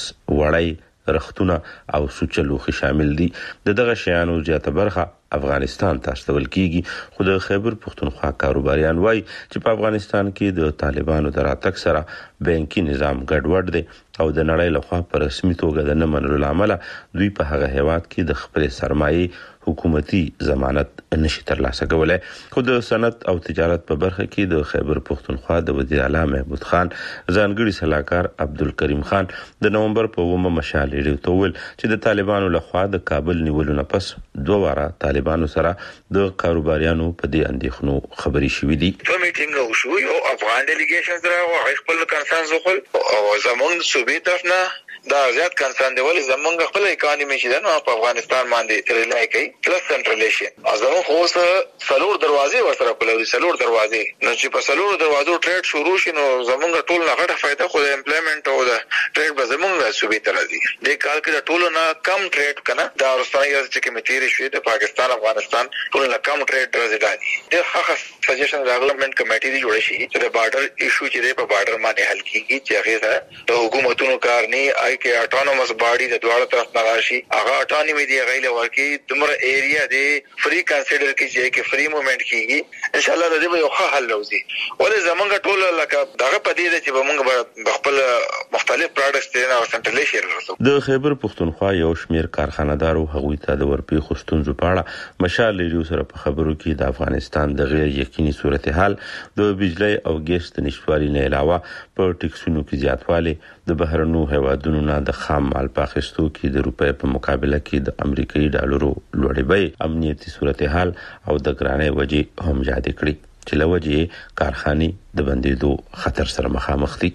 وړۍ، رختونه او سوچلوخي شامل دي. د دغه شیانو زیاته برخه افغانستان ته استول کیږي، خو د خیبر پختونخوا کاروباریان وایي چې په افغانستان کې د طالبانو د راتګ سره بانکي نظام ګډوډ دی او د نړۍ لخوا په رسمي توګه د نه منلو لامل دوی په هغه هیواد کې د خپل سرمایي حکومتي ضمانت نشي ترلاسه کولای. خو د صنعت او تجارت په برخه کې د خیبر پختونخوا د وزیر اعلی محمود خان ځانګړي صلاحکار عبدالکریم خان د نومبر په اوومه مشال ریډیو ته وویل چې د طالبانو لخوا د کابل نیولو نه پس دوه واره طالبانو سره د کاروباریانو په دې اندېښنو خبري شوې دي. په میټینګ او شو یو افغان ډیلیګیشن سره او خپل کنسرنز خپل او زمونږ صوبې طرف نه دا زیات کنسرن دی ولې زمونږ خپل اکانومي چې نو په افغانستان باندې ریلای کوي پلس سنټرلیشن ازمون خو سلور دروازې ورسره کولې سلور دروازې نو چې په سلور دروازو ټریډ شروع شي نو زمونږ ټول نه غټه فائدہ خو د امپلیمنٹ او د ټریډ به زمونږ صوبې ته راځي. د کال کې د ټول نه کم ټریډ کنه دا ورستانه چې کمیټې لري د پاکستان افغانستان ټول نه کم ټریډ راځي. دا هغه سجیشن ډیولپمنٹ کمیټې دی جوړ شي چې د بارډر ایشو چې په بارډر باندې حل کیږي چې هغه د حکومتونو کار نه آی کې اټونومس باډي د دواړو طرف نه راشي هغه اټونومي دی غیله ورکی تمره ایریا دی فری کنسیډر کیږي کې فری موومېنټ کیږي ان شاء الله د دې یو ښه حل راوځي. ولې زمونږ ټول لکه دغه پدې ده چې موږ خپل مختلف پروډکټس ته او سنټرلیشن رسو. د خیبر پختونخوا یو شمیر کارخانه‌دارو هغوی ته د ورپی خوستونزو پاړه مشال ریډیو سره په خبرو کې د افغانستان د غیر یقیني صورتحال د بجلی او ګیس د نشټوالي نه علاوه په ټیکسونو کې زیاتوالی، د بهرنو هیوادونو نه د خام مال په اخیستو کې د روپۍ په مقابله کې د امریکایي ډالرو لوړې بیې، امنیتي صورتحال او د ګرانۍ وجې هم یادې کړې چې له وجې کارخانې د بندېدو خطر سره مخامخ دي.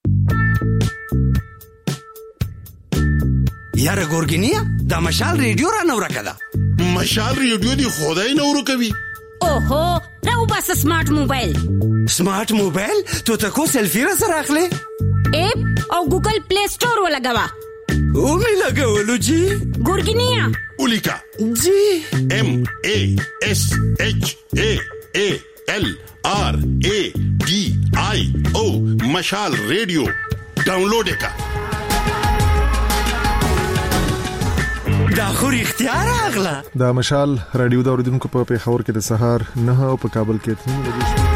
یاره ګورګینیا دا مشال ریډیو را نو راکړه. مشال ریډیو دی خدای نو ورکوي. اوهو راو بس سمارټ موبایل. سمارټ موبایل ته تاسو سلفي را سره اخلي اپ او ګوګل پلی سٹور ولګوا. او می لګولو جی ګورګینیا ولیکا جی ام ا اس اچ ا ا ال ار ا ډي آی او مشال ریډیو ډاونلوډ کا. دا خو اختیار اغلا. دا مشال رادیو د اوریدونکو په پیښور کې د سهار نه او په کابل کې تنو لګیږي.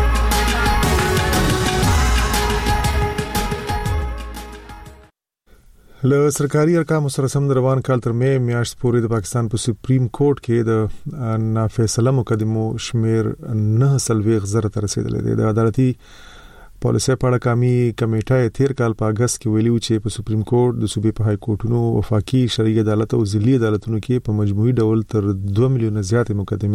له سرکاري ارقامو سره سم روان کال تر مې میاشت پورې د پاکستان په سپریم کورټ کې د نافیصله مقدمو شمیر نه سلويغ زره تر رسیدلې ده. د عدالتي پالیسي په اړه قومي کمیټه تیر کال په اگست کې ویلي و چې په سپریم کورټ د صوبې په های کورټونو وفاقي شرعي عدالت او ضلعي عدالتونو کې په مجموعي ډول تر دوه میلیون زیات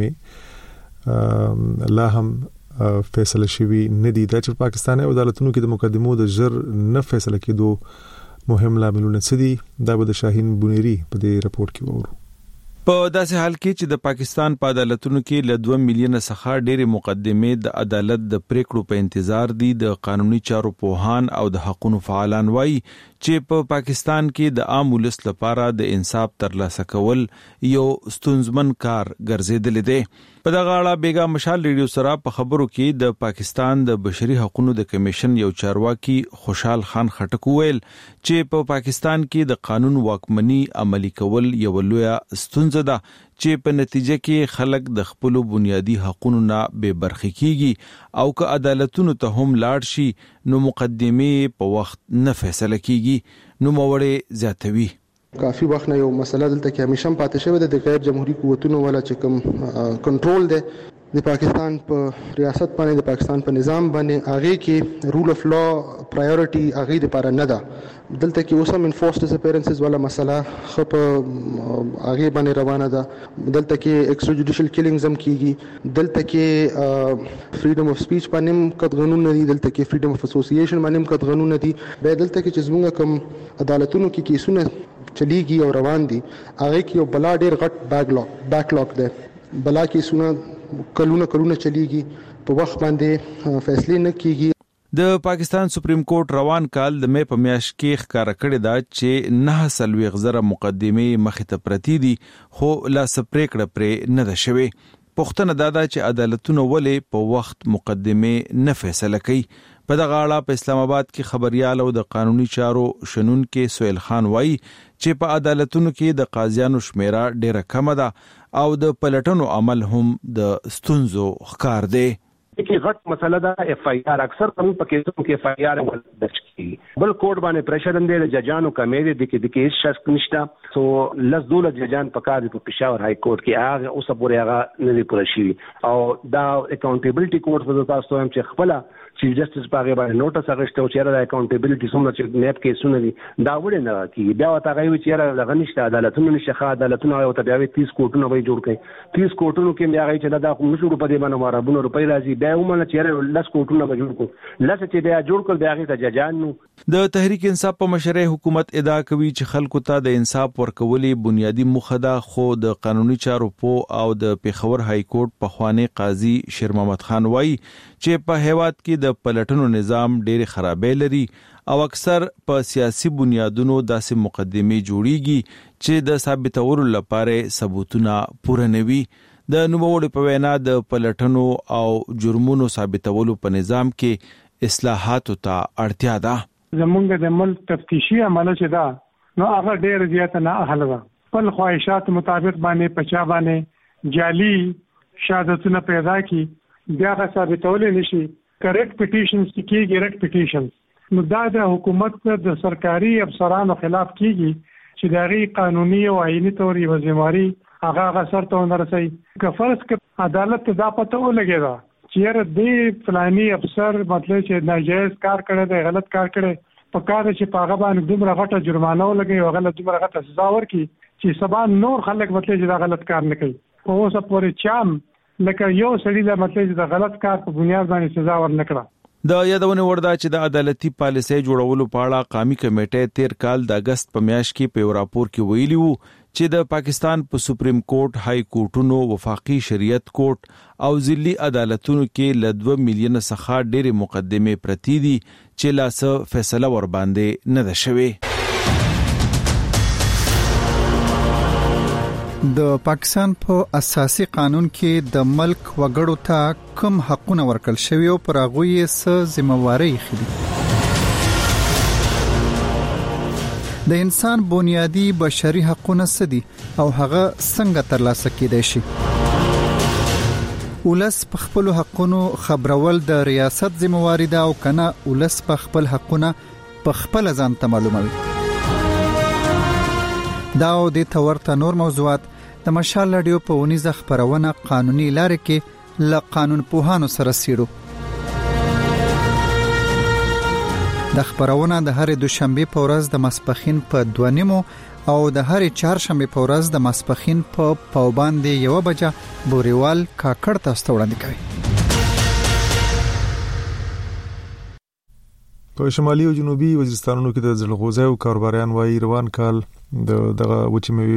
مقدمه لا هم فیصله شوی نه دي. د پاکستاني عدالتونو کې د مقدمو د جر نه فیصله کېدو مهم لاملونه څه دي؟ دا به د شاهین بونيري په دې راپورټ کې وورو. په داسې حال کې چې د پاکستان په عدالتونو کې له دوه میلیون څخه ډېرې مقدمې د عدالت د پریکړو په انتظار دي، د قانوني چارو پوهان او د حقوقو فعالان وایي چې په پاکستان کې د عام ولس لپاره د انصاف ترلاسه کول یو ستونزمن کار ګرځیدلی دی. په دغه اړه بیګا مشال ریډیو سره په خبرو کې د پاکستان د بشري حقوقو د کمیشن یو چارواکي خوشحال خان خټک ویل چې په پاکستان کې د قانون واکمني عملي کول یو لوی ستونزه ده چې په نتیجه کې خلک د خپل بنیادی حقوقو نه بے برخې کیږي او که عدالتونو ته هم لاړ شي نو مقدمه په وخت نه فیصله کیږي. نو موړې زیاتوي کافی وخت نه یو مسله دلته کې همیشه پاتې شوی د غیر جمهوریت قوتونو ولا چې کوم کنټرول دی د پاکستان په ریاست باندې د پاکستان په نظام باندې هغه کې رول اف لا پرایورټي هغه لپاره نه ده. دلته کې اوس هم انفورس ډیسپیرنسز ولا مسله خپ هغه باندې روانه ده. دلته کې ایکسترا جوډیشل کیلینګز هم کیږي. دلته کې فریډم اف سپیچ باندې کټ قانون نه دي. دلته کې فریډم اف اسوسییشن باندې کټ قانون نه دي. به دلته کې چې زموږ کوم عدالتونو کې کیسونه چلیږي او روان دي هغه کې یو بلا ډیر غټ بیک لاک بیک لاک ده. بلا کې سونه کلونه کلونه چلیږي په وخت باندې فیصله نه کیږي. د پاکستان سپریم کورټ روان کال د مې په میاشت کې ښکارا کړی دا چې نه سلويغ زره مقدمه مخې ته پرتی دي خو لا سپریکړه پرې نه ده شوی. پښتنه دا ده چې عدالتونه ولې په وخت مقدمه نه فیصله کوي. په دغه اړه په اسلام آباد کې خبريال او د قانوني چارو شنون کې سہیل خان وایي چې په عدالتونو کې د قاضیانو شمیره ډیره کم ده او د پلټنو عمل هم د ستونزو ښکار دی. کې غټ مسله ده اف آی آر اکثر قانون په کیسونو کې اف آی آر درج کیږي. بل کوډ باندې پریشر اندې د ججانو کمیټې د کې د کیس شک نشته. سو لس دوله ججان په کار په پېښور های کورټ کې هغه اوس پورې هغه نه دی پوره شوی او دا اکاونټیبلټي کوډ په تاسو هم چې خپل چیف جسټس باغې باندې نوټس اغشته او چیرې د اکاونټیبلټي څومره چې نیب کې سونه دي دا وړي نه کیږي. بیا وتا غوي چې لغه نشته عدالتونو نشه عدالتونو او ته بیا تیس کوټونو به جوړ کړي. تیس کوټونو کې بیا غوي چې دا کوم شروع په دې باندې مارابونو روپۍ راځي بیا ومنه چیرې لس کوټونو به جوړ کړي. لس چې بیا جوړ کړ بیا غي ته ججانو د تحریک انصاف په مشرۍ حکومت ادعا کوي چې خلکو ته د انصاف ورکولې بنیادی موخه ده خو د قانوني چارو په او د پیښور های کورټ په خوانی قاضي شیر محمد خان وایي چې په هیواد کې د پلټنو نظام ډېر خرابې لري او اکثر په سیاسي بنیادونو داسې مقدمې جوړیږي چې د ثابتولو لپاره ثبوتونه پوره نه وي. د نوموړي په وینا د پلټنو او جرمونو ثابتولو په نظام کې اصلاحاتو ته اړتیا ده. زمونږ د ملک تفتیشي عمله چې ده نو هغه ډېر زیات نه اهل ده. خپل خواهشات مطابق باندې پچا باندې جعلي شهادتونه پیدا کی بیا غا ثابتول نشي. کریکټ پټیشنز کیږي ریکټ پټیشنز نو دا د حکومت د سرکاري افسرانو خلاف کیږي چې دغه قانوني او آئینی تور یو ځمواري هغه غسر ته ورسي. که فرض ک عدالت دا پته ولګي دا چیرې دې فلاني افسر مطلب چې ناجایز کار کړی دی غلط کار کړی په کار چې پاغه باندې دومره غټه جرمانه ولګي او غلط دومره غټه سزا ورکړي چې سبا نور خلک مطلب چې دا غلط کار نه کوي. په اوسه پورې چام لکه یو سړي د مطلب چې دا غلط کار په بنیاد باندې سزا ورنکړه. د یادونه وردا چې د عدالتي پالیسۍ جوړولو په اړه قومي کمیټه تیر کال د اگست په میاشت کې په راپور کې ویلي وو چې د پاکستان په سپریم کورټ های کورټونو وفاقي شریعت کورټ او ضلعي عدالتونو کې ل دوه میلیون څخه ډېرې مقدمې پرتی دي چې لا څه فیصله ور باندې نه ده شوی. د پاکستان په اساسي قانون کې د ملک وګړو ته کوم حقونه ورکړل شوی او پر هغه یې څه ذمہواری خېدي. د انسان بنیادی بشري حقونه سدي او هغه څنګه ترلاسه کېدای شي. ولس په خپل حقونو خبرول د ریاست ذمہواری ده او کنه ولس په خپل حقونه په خپل ځان ته معلوموي. دا او د تورته نور موضوعات د مشال رادیو په ونیزه خبرونه قانوني لارې کې ل قانون پوهانو سره سیرو. د خبرونه د هر دوشنبه په ورځ د ماسپخین په دوه نیمو او د هر چهارشنبه په ورځ د ماسپخین په پاوباندې یو بجه بوريوال کاکړ تاسو ته وړاندې کوي. په شمالي او جنوبي وزیرستانونو کې د زلغوزه او کاروباریان وايي روان کال د دغه وچموي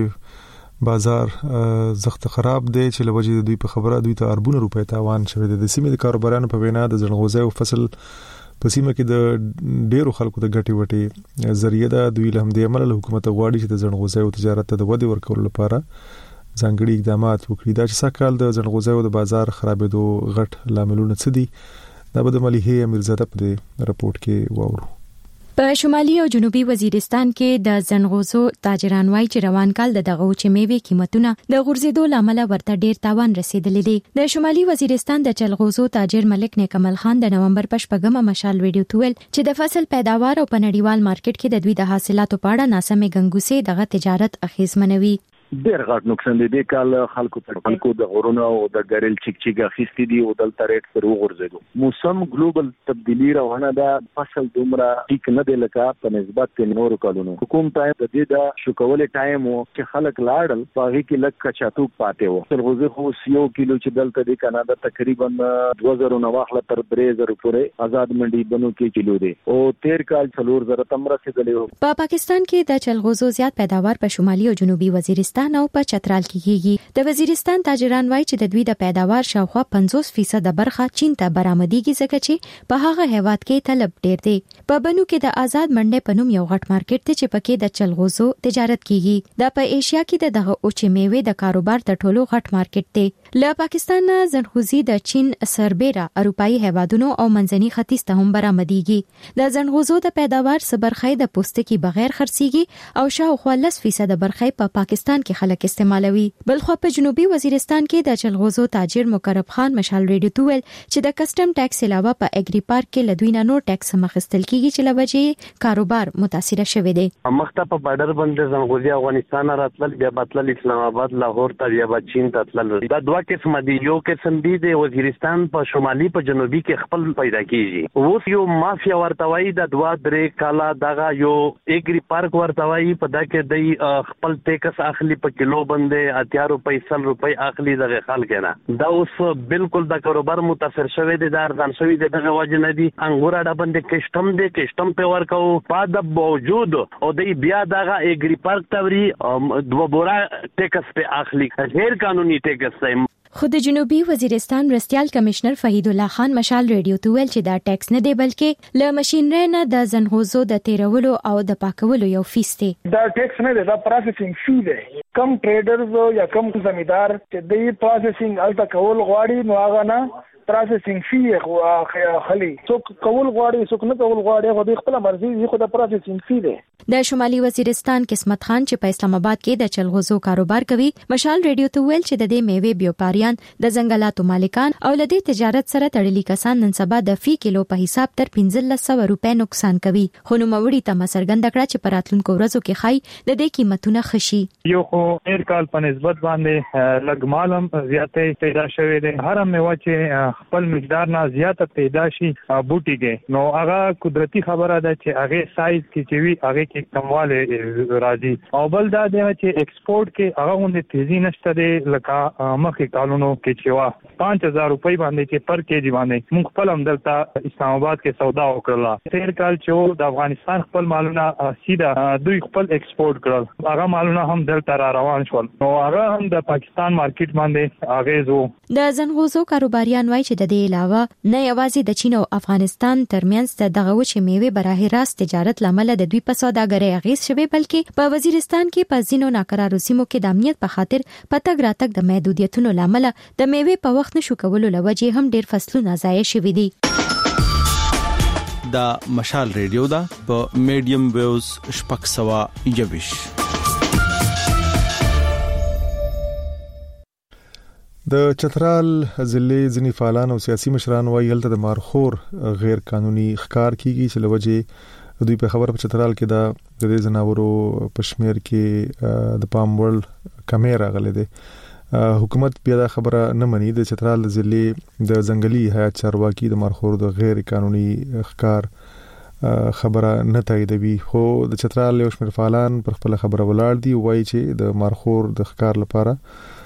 بازار زخت خراب دی چې لوجه دوی په خبره دوی ته اربونه روپۍ تاوان شوی دی. د سیمې د کاروباریانو په وینا د زلغوزه او فصل په سیمه کې د ډیرو خلکو د ګټي وټي ذریعہ د دوی له همدې عمل حکومت غواړي چې د زلغوزه او تجارت ته د ودې ورکول لپاره ځانګړي اقدامات وکړي. دا چې سکهال د زلغوزه او د بازار خرابېدو غټ لاملونه څه دي دا به د مليحه امیرزاده په رپورت کې وورو. په شمالي او جنوبي وزیرستان کې د زنغوزو تاجران وايي چې روان کال د دغه چې میوه قیمتونه د غورځېدو لامل ورته ډیر تاوان رسیدلې دي. د شمالي وزیرستان د چلغوزو تاجر ملک نیکمل خان د نومبر په شپږمه مشال ویډیو تویل چې د فصل پیداوار او په نړیوال مارکیټ کې د دوی د حاصلاتو په اړه ناسمه ګنګوسې دغه تجارت اخیزمنوي. ډېر غټ نقصان دی د کال خلکو په خلکو د غرونو او د ګریل چک چک اخیستې دي او دلته ریټ سره وغورځېدو. موسم ګلوبل تبدیلی روانه ده، فصل دومره ټیک نه دی لکه په نسبت د نورو کالونو. حکومت ټایم د دې د شوکولې ټایم او چې خلک لاړل په هغه کې لک کچاتوک پاتې وو. سلغوزه خو یو کیلو چې دلته د کاناډا تقریبا دوه زره نه واخله تر درې زره پورې آزاد منډي بنو کې کیلو دی او تیر کال څلور زره تم رسیدلی وو. په پاکستان کې د چلغوزو زیات پیداوار په شمالي او جنوبي وزیرستان او په چترال کې کیږي. د وزیرستان تاجران وایي چې د دوی د پیداوار شاوخوا پنځوس فیصد برخه چین ته برآمدېږي ځکه چې په هغه هیواد کې طلب ډیر دی. په بنو کې د آزاد منډي په نوم یو غټ مارکیټ دی چې پکې د چلغوزو تجارت کیږي. د په ایشیا کې د دغه اوچې میوه د کاروبار د ټولو غټ مارکیټ دی. له پاکستان نه زنغوزي د چین، سربېره اروپאי هیوادونو او منځني ختیځ ته هم برآمدېږي. د زنغوزو د پیداوار سبرخې د پوستکي بغیر خرڅيږي او شاوخوا لس فیصد برخې په پاکستان کې خلک استعمالوي. بلخو په جنوبي وزیرستان کې د چلغوزو تاجر مقرب خان مشال ریډیو تویل چې د کسٹم ټیکس علاوه په اګری پارک کې لدوی نه نور ټیکس مخستل کیږي چې لوجه کاروبار متاثر شوی دی. مخته په بارډر باندې زنغوزي افغانستان راتلل، بیا بتلل اسلام آباد، لاهور ته، بیا چین ته تلل. دا دوه قسم دي. یو قسم دی د وزیرستان په شمالي په جنوبي کې خپل پیدا کیږي. اوس یو مافیا ورتوي د دوه درې کاله دغه یو اګری پارک ورتوي په دا کې د خپل ټیکس اخلي په کیلو باندې اتیا روپۍ سل روپۍ اخلي دغه خلک نه. دا اوس بالکل د کاروبار متاثر شوی دی، د ارزان شوی دی دغه وجه نه دی. انګور اډه باندې کشتم دی، کشتم په ورکو په د موجود او د بیا دغه اګری پارک توري دوه بورا ټیکس په اخلي، غیر قانوني ټیکس دی. خود جنوبي وزیرستان مرستيال کمشنر فهید الله خان مشال ریډیو تویل چې دا ټیکس نه دی بلکې له ماشينري نه د زنغوزو د تیرولو او د پاکولو یو فیس دی. دا ټیکس نه دی، دا پروسیسینګ فی دی. کم ټریډرز یا کم زمیدار چې د پروسیسینګ الته کول غواړي نو هغه نه پروسیسینګ فی خو خلی څوک کول غواړي څوک نه کول غواړي خو د خپل مرزي خو د پروسیسینګ فی دی. د شمالي وزیرستان قسمت خان چې په اسلام آباد کې د چلغوزو کاروبار کوي مشال ریډیو ته ویل چې د دې میوه بیوپاریان د ځنګلاتو مالکان او لدې تجارت سره تړلي کسان نن سبا د فی کیلو په حساب تر پنځه سوه روپۍ نقصان کوي. خو نو موري ته مسرګند کړه چې پراتلونکو ورځو کې خای د دې قیمتونه خشي. یو خو ایر کال په نسبت باندې لګ مالم زیاتې پیدا شوې ده. هر میوه چې خپل مقدار نه زیاته پیدا شي بوټي کې نو هغه قدرتی خبره ده چې هغه سایز کې چې وی هغه کمواله راځي او بل دا دی چې ایکسپورت کې هغه غونډه تیزی نشته دی لکه مخکې کالونو کې چې وا پنځه هزار روپۍ باندې چې پر کېجی باندې موږ خپل هم دلته اسلام آباد کې سودا وکړه. تیر کال چې د افغانستان خپل مالونه سیده دوی خپل ایکسپورت کړل، هغه مالونه هم دلته را روان شول نو هغه هم د پاکستان مارکیټ باندې اغیز وو. د زنغوزو کاروباریان وایي چې د دې علاوه نه یوازې د چین او افغانستان ترمنځ دغه وچې میوه براه راست تجارت لامل د دوی په سوداګرۍ اغیز شوی بلکې په وزیرستان کې په ځینو ناقرارو سیمو کې د امنیت په خاطر پتګ راتګ د محدودیتونو لامل د میوه په وخت نشو کولو لوجه هم ډیر فصلونه ضایع شوي دي. دا مشال ریډیو دا په میډیم ویوز شپږ سوه یوویش. د چترال ضلع ځینې فعالان او سیاسي مشران وايي هلته د مارخور غیر قانوني ښکار کیږي چې لوجه دوی په خبره په چترال کې دا د دې زناورو پښمیر کې د پام وړ کیمرا غلې ده حکومت بیا دا خبره نه مني د چترال ضلع د ځنګلي حیات چارواکي د مارخور د غیر قانوني ښکار خبره نه تاییدوي خو د چترال یو شمېر فعالان پر خپل خبره ولاړ دي وایي چې د مارخور د ښکار لپاره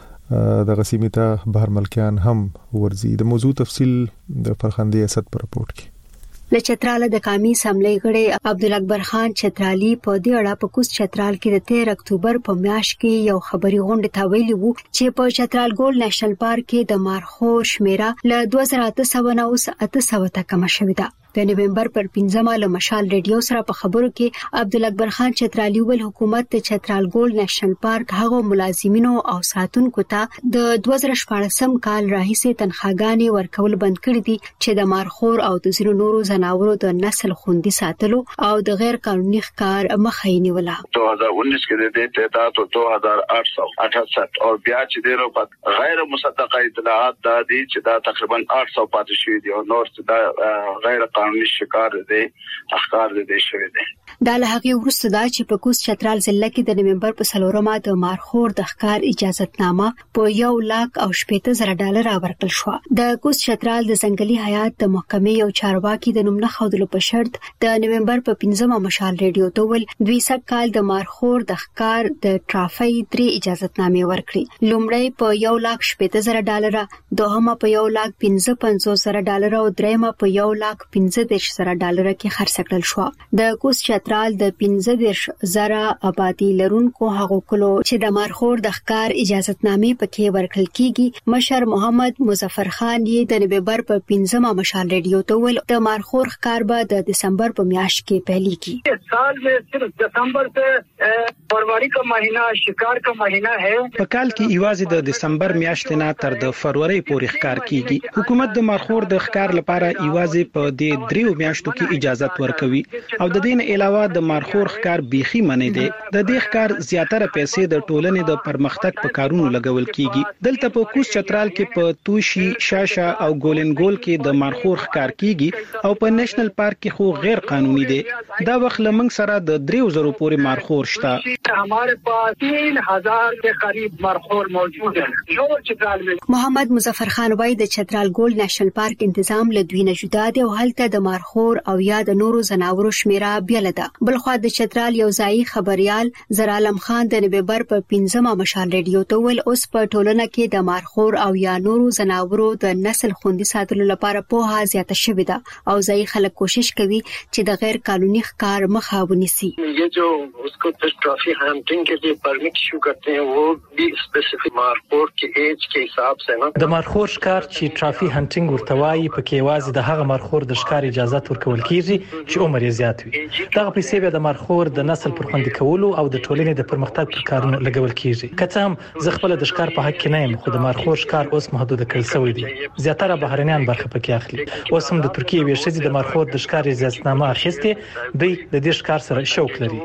د غسیمه ته بهر ملکیان هم ورزي د موضوع تفصیل د فرخندې اسد پر رپورت کې له چترال د قومي اسمبلی غړي عبدالاکبر خان چترالی په دې اړه په کوس چترال کې د تیر اکتوبر په میاشت کې یو خبري غونډه ته ویلي وو چې په چترال ګول نېشنل پارک کې د مارخور شمیره له دوه زره اته سوه نه اوس اته سوه ته کم شوې ده د نومبر پر پنځمه له مشال ریډیو سره په خبرو کې عبدالاکبر خان چترالی ول حکومت د چترال ګول نېشنل پارک هغه ملازمینو او ساتونکو ته د دوه زره شپږم کال راهیسې تنخواګانې ورکول بند کړې دي چې د مارخور او د زیرو نورو زناورو د نسل خوندي ساتلو او د غیر قانوني ښکار مخه یې نیوله. دو ہزار انیس کې د دې تعداد دو هزار آठ سو اٹھاسٹھ او بیا چې ډیرو په غیر مصدقه اطلاعات دا دي چې دا تقریبا آठ سو پاتې شوی دي او نور چې دا غیر قانوني شکار دي اخکار دي شوی دي. دا له هغه وروسته دا چې په کوس چترال ضلع کې د نومبر په څلورمه د مارخور د ښکار اجازهتنامه په یو لاک او شپږ زره ډالر ورکړل شو. د کوس چترال د ځنګلي حیات د محکمې یو چارواکي د نوم نه خودلو په شرط د نومبر په پنځمه مشال ریډیو ته ول دوی سږ کال د مارخور د ښکار د ټرافي درې اجازهتنامې ورکړي. لومړی په یو لاک شپږ زره ډالر، دوهمه په یو لاک پنځه پنځوس زره ډالر او دریمه په یو لاک پنځه دېرش زره ډالر کې خرڅ کړل شو. د کوس چترال د پنځه دېرش زره آبادی لرونکو هغو کلو چې د مارخور د ښکار اجازهتنامې پکې ورکړل کیږي مشر محمد مظفر خان یې د نومبر په پنځمه مشال ریډیو ته ول د مارخور ښکار به د دسمبر په میاشت کې پیلېږي. سال میں صرف دسمبر سے فروری کا مہینہ شکار کا مہینہ ہے. په کال کې ایوازي د دسمبر میاشتې نه تر د فروری پورې ښکار کیږي. حکومت د مارخور د ښکار لپاره ایوازي په دې دریو میاشتو کې اجازه ورکوي او د دې نه علاوه د مارخور ښکار بيخي منی دی. د دې ښکار زیاتره پیسې د ټولنې د پرمختګ په کارونو لګول کیږي. دلته په کوس چترال کې په توشي شاشه او ګولنګول کې د مارخور ښکار کیږي او په نېشنل پارک کې خو غیر قانوني دی. دا وخت لمنګ سره د دریو زرو پورې مارخور شته. हमारे पास तीन हजार के करीब मरखोर मौजूद है जो चतरال में. محمد مظفر خان وای د چترال ګول نېشنل پارک تنظیم له دوی نه جدا دی او هلته د مارخور او یا د نورو زناورو شمیره بیل ده. بلخو د چترال یو ځای خبريال زرالم خان د نومبر په پنځمه مشال ریډیو ته ول اوس په ټولنه کې د مارخور او یا نورو زناورو د نسل خوندي ساتلو لپاره په زیاته شوې ده او ځای خلک کوشش کوي چې د غیر قانوني ښکار مخه ونیسي. ये जो उसको ट्रॉफी हंटिंग के लिए परमिट इशू करते हैं वो भी स्पेसिफिक मार्खोर के एज के हिसाब से ना د مارخور ښکار چې ټرافي هانټینګ ورته وایي پکې وازي د هغه مارخور د ښکار اجازه ورکول کیږي چې عمر یې زیات وي. دغه پیسې به د مارخور د نسل پر خوندي کولو او د ټولنې د پرمختګ پر کارونو لګول کیږي. کته هم زه خپل د ښکار په حق کې نه یم خو د مارخور ښکار اوس محدود کړل شوی دی. زیاتره بهرنیان برخه پکې اخلي. اوس هم د ترکیه وی شې د مارخور د ښکار اجازهنامه اخیسته دوی د دې ښکار سره شوق لري.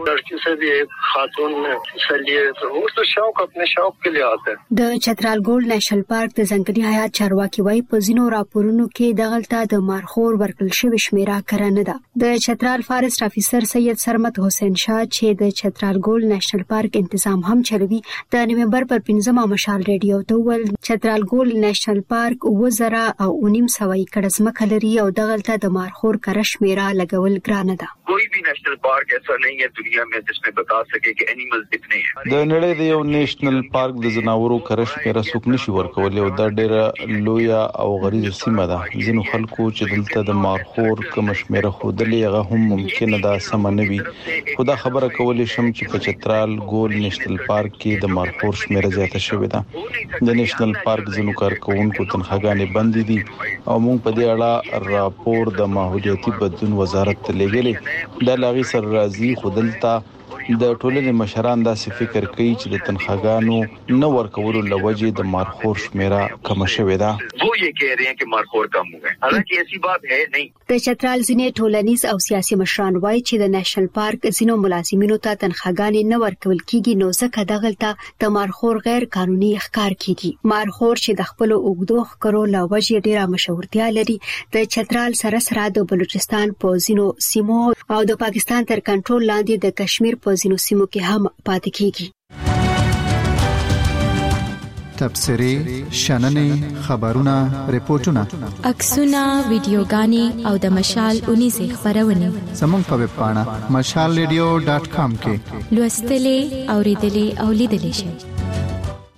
د چترال ګول نېشنل پارک د ځنګلي حیات چارواکي وای په زینو راپورونو کې دغلطه د مارخور ورکل شوی شمیره کرانه ده. د چترال فارست افیسر سید سرمت حسین شاه چې د چترال ګول نېشنل پارک تنظیم هم چلوي د نومبر پر پنځمه مشال ریډیو ته ول چترال ګول نېشنل پارک وزرا او نیم سوي کډسمه لري او دغلطه د مارخور کر شمیره لګول ګرانه ده. کوئی بھی نیشنل پارک ایسا نہیں ہے دنیا میں جس میں بتا سکے کہ اینیملز کتنے ہیں. د نړۍ د یو نېشنل پارک د زناورو کرش پیرا سوق نشي ورکول او د ډېر لویا او غریزه سیمه ده. ځینو خلکو چې دلته د مارخور کوم شمیره خودلې هغه هم ممکن ده سم نه وي. خدا خبره کولې شم چې په چترال ګول نېشنل پارک کې د مارخور شمیره زیاته شوې ده. د نېشنل پارک ځینو کارکونکو تنخواګانې بند دي او موږ په دې اړه راپور د ماحولیاتي بدلون وزارت ته لېږلې. د لاغي سر راضي خودلته د ټولنې مشران داسې فکر کوي چې د تنخواګانو نه ورکولو لوجې د مارخور شمیره کم شوې ده. वो ये कह रहे हैं कि मारखोर कम हो गए, हालांकि ऐसी बात है नहीं. د چترال ځینې ټولنیز او سیاسي مشران وایي چې د نېشنل پارک ځینو ملازمینو ته تنخواګانې نه ورکول کیږي، نو ځکه دغلته د مارخور غیر قانوني ښکار کیږي. مارخور چې د خپل اوګدو ښکارو لوجې ډیره مشهورتیا لري، د چترال سره سره د بلوچستان په ځینو سیمو او د پاکستان تر کنټرول لاندې د کشمیر په ځینو سیمو کې هم پاتې کیږي. تبصري شننې خبرونه ریپورتونه عکسونه ویډیوګانې او د مشال اونیزه خبرونه زموږ په ویب پاڼه مشال ریډیو ډاټ کام کې لوستلې اوریدلې او لیدلې شئ.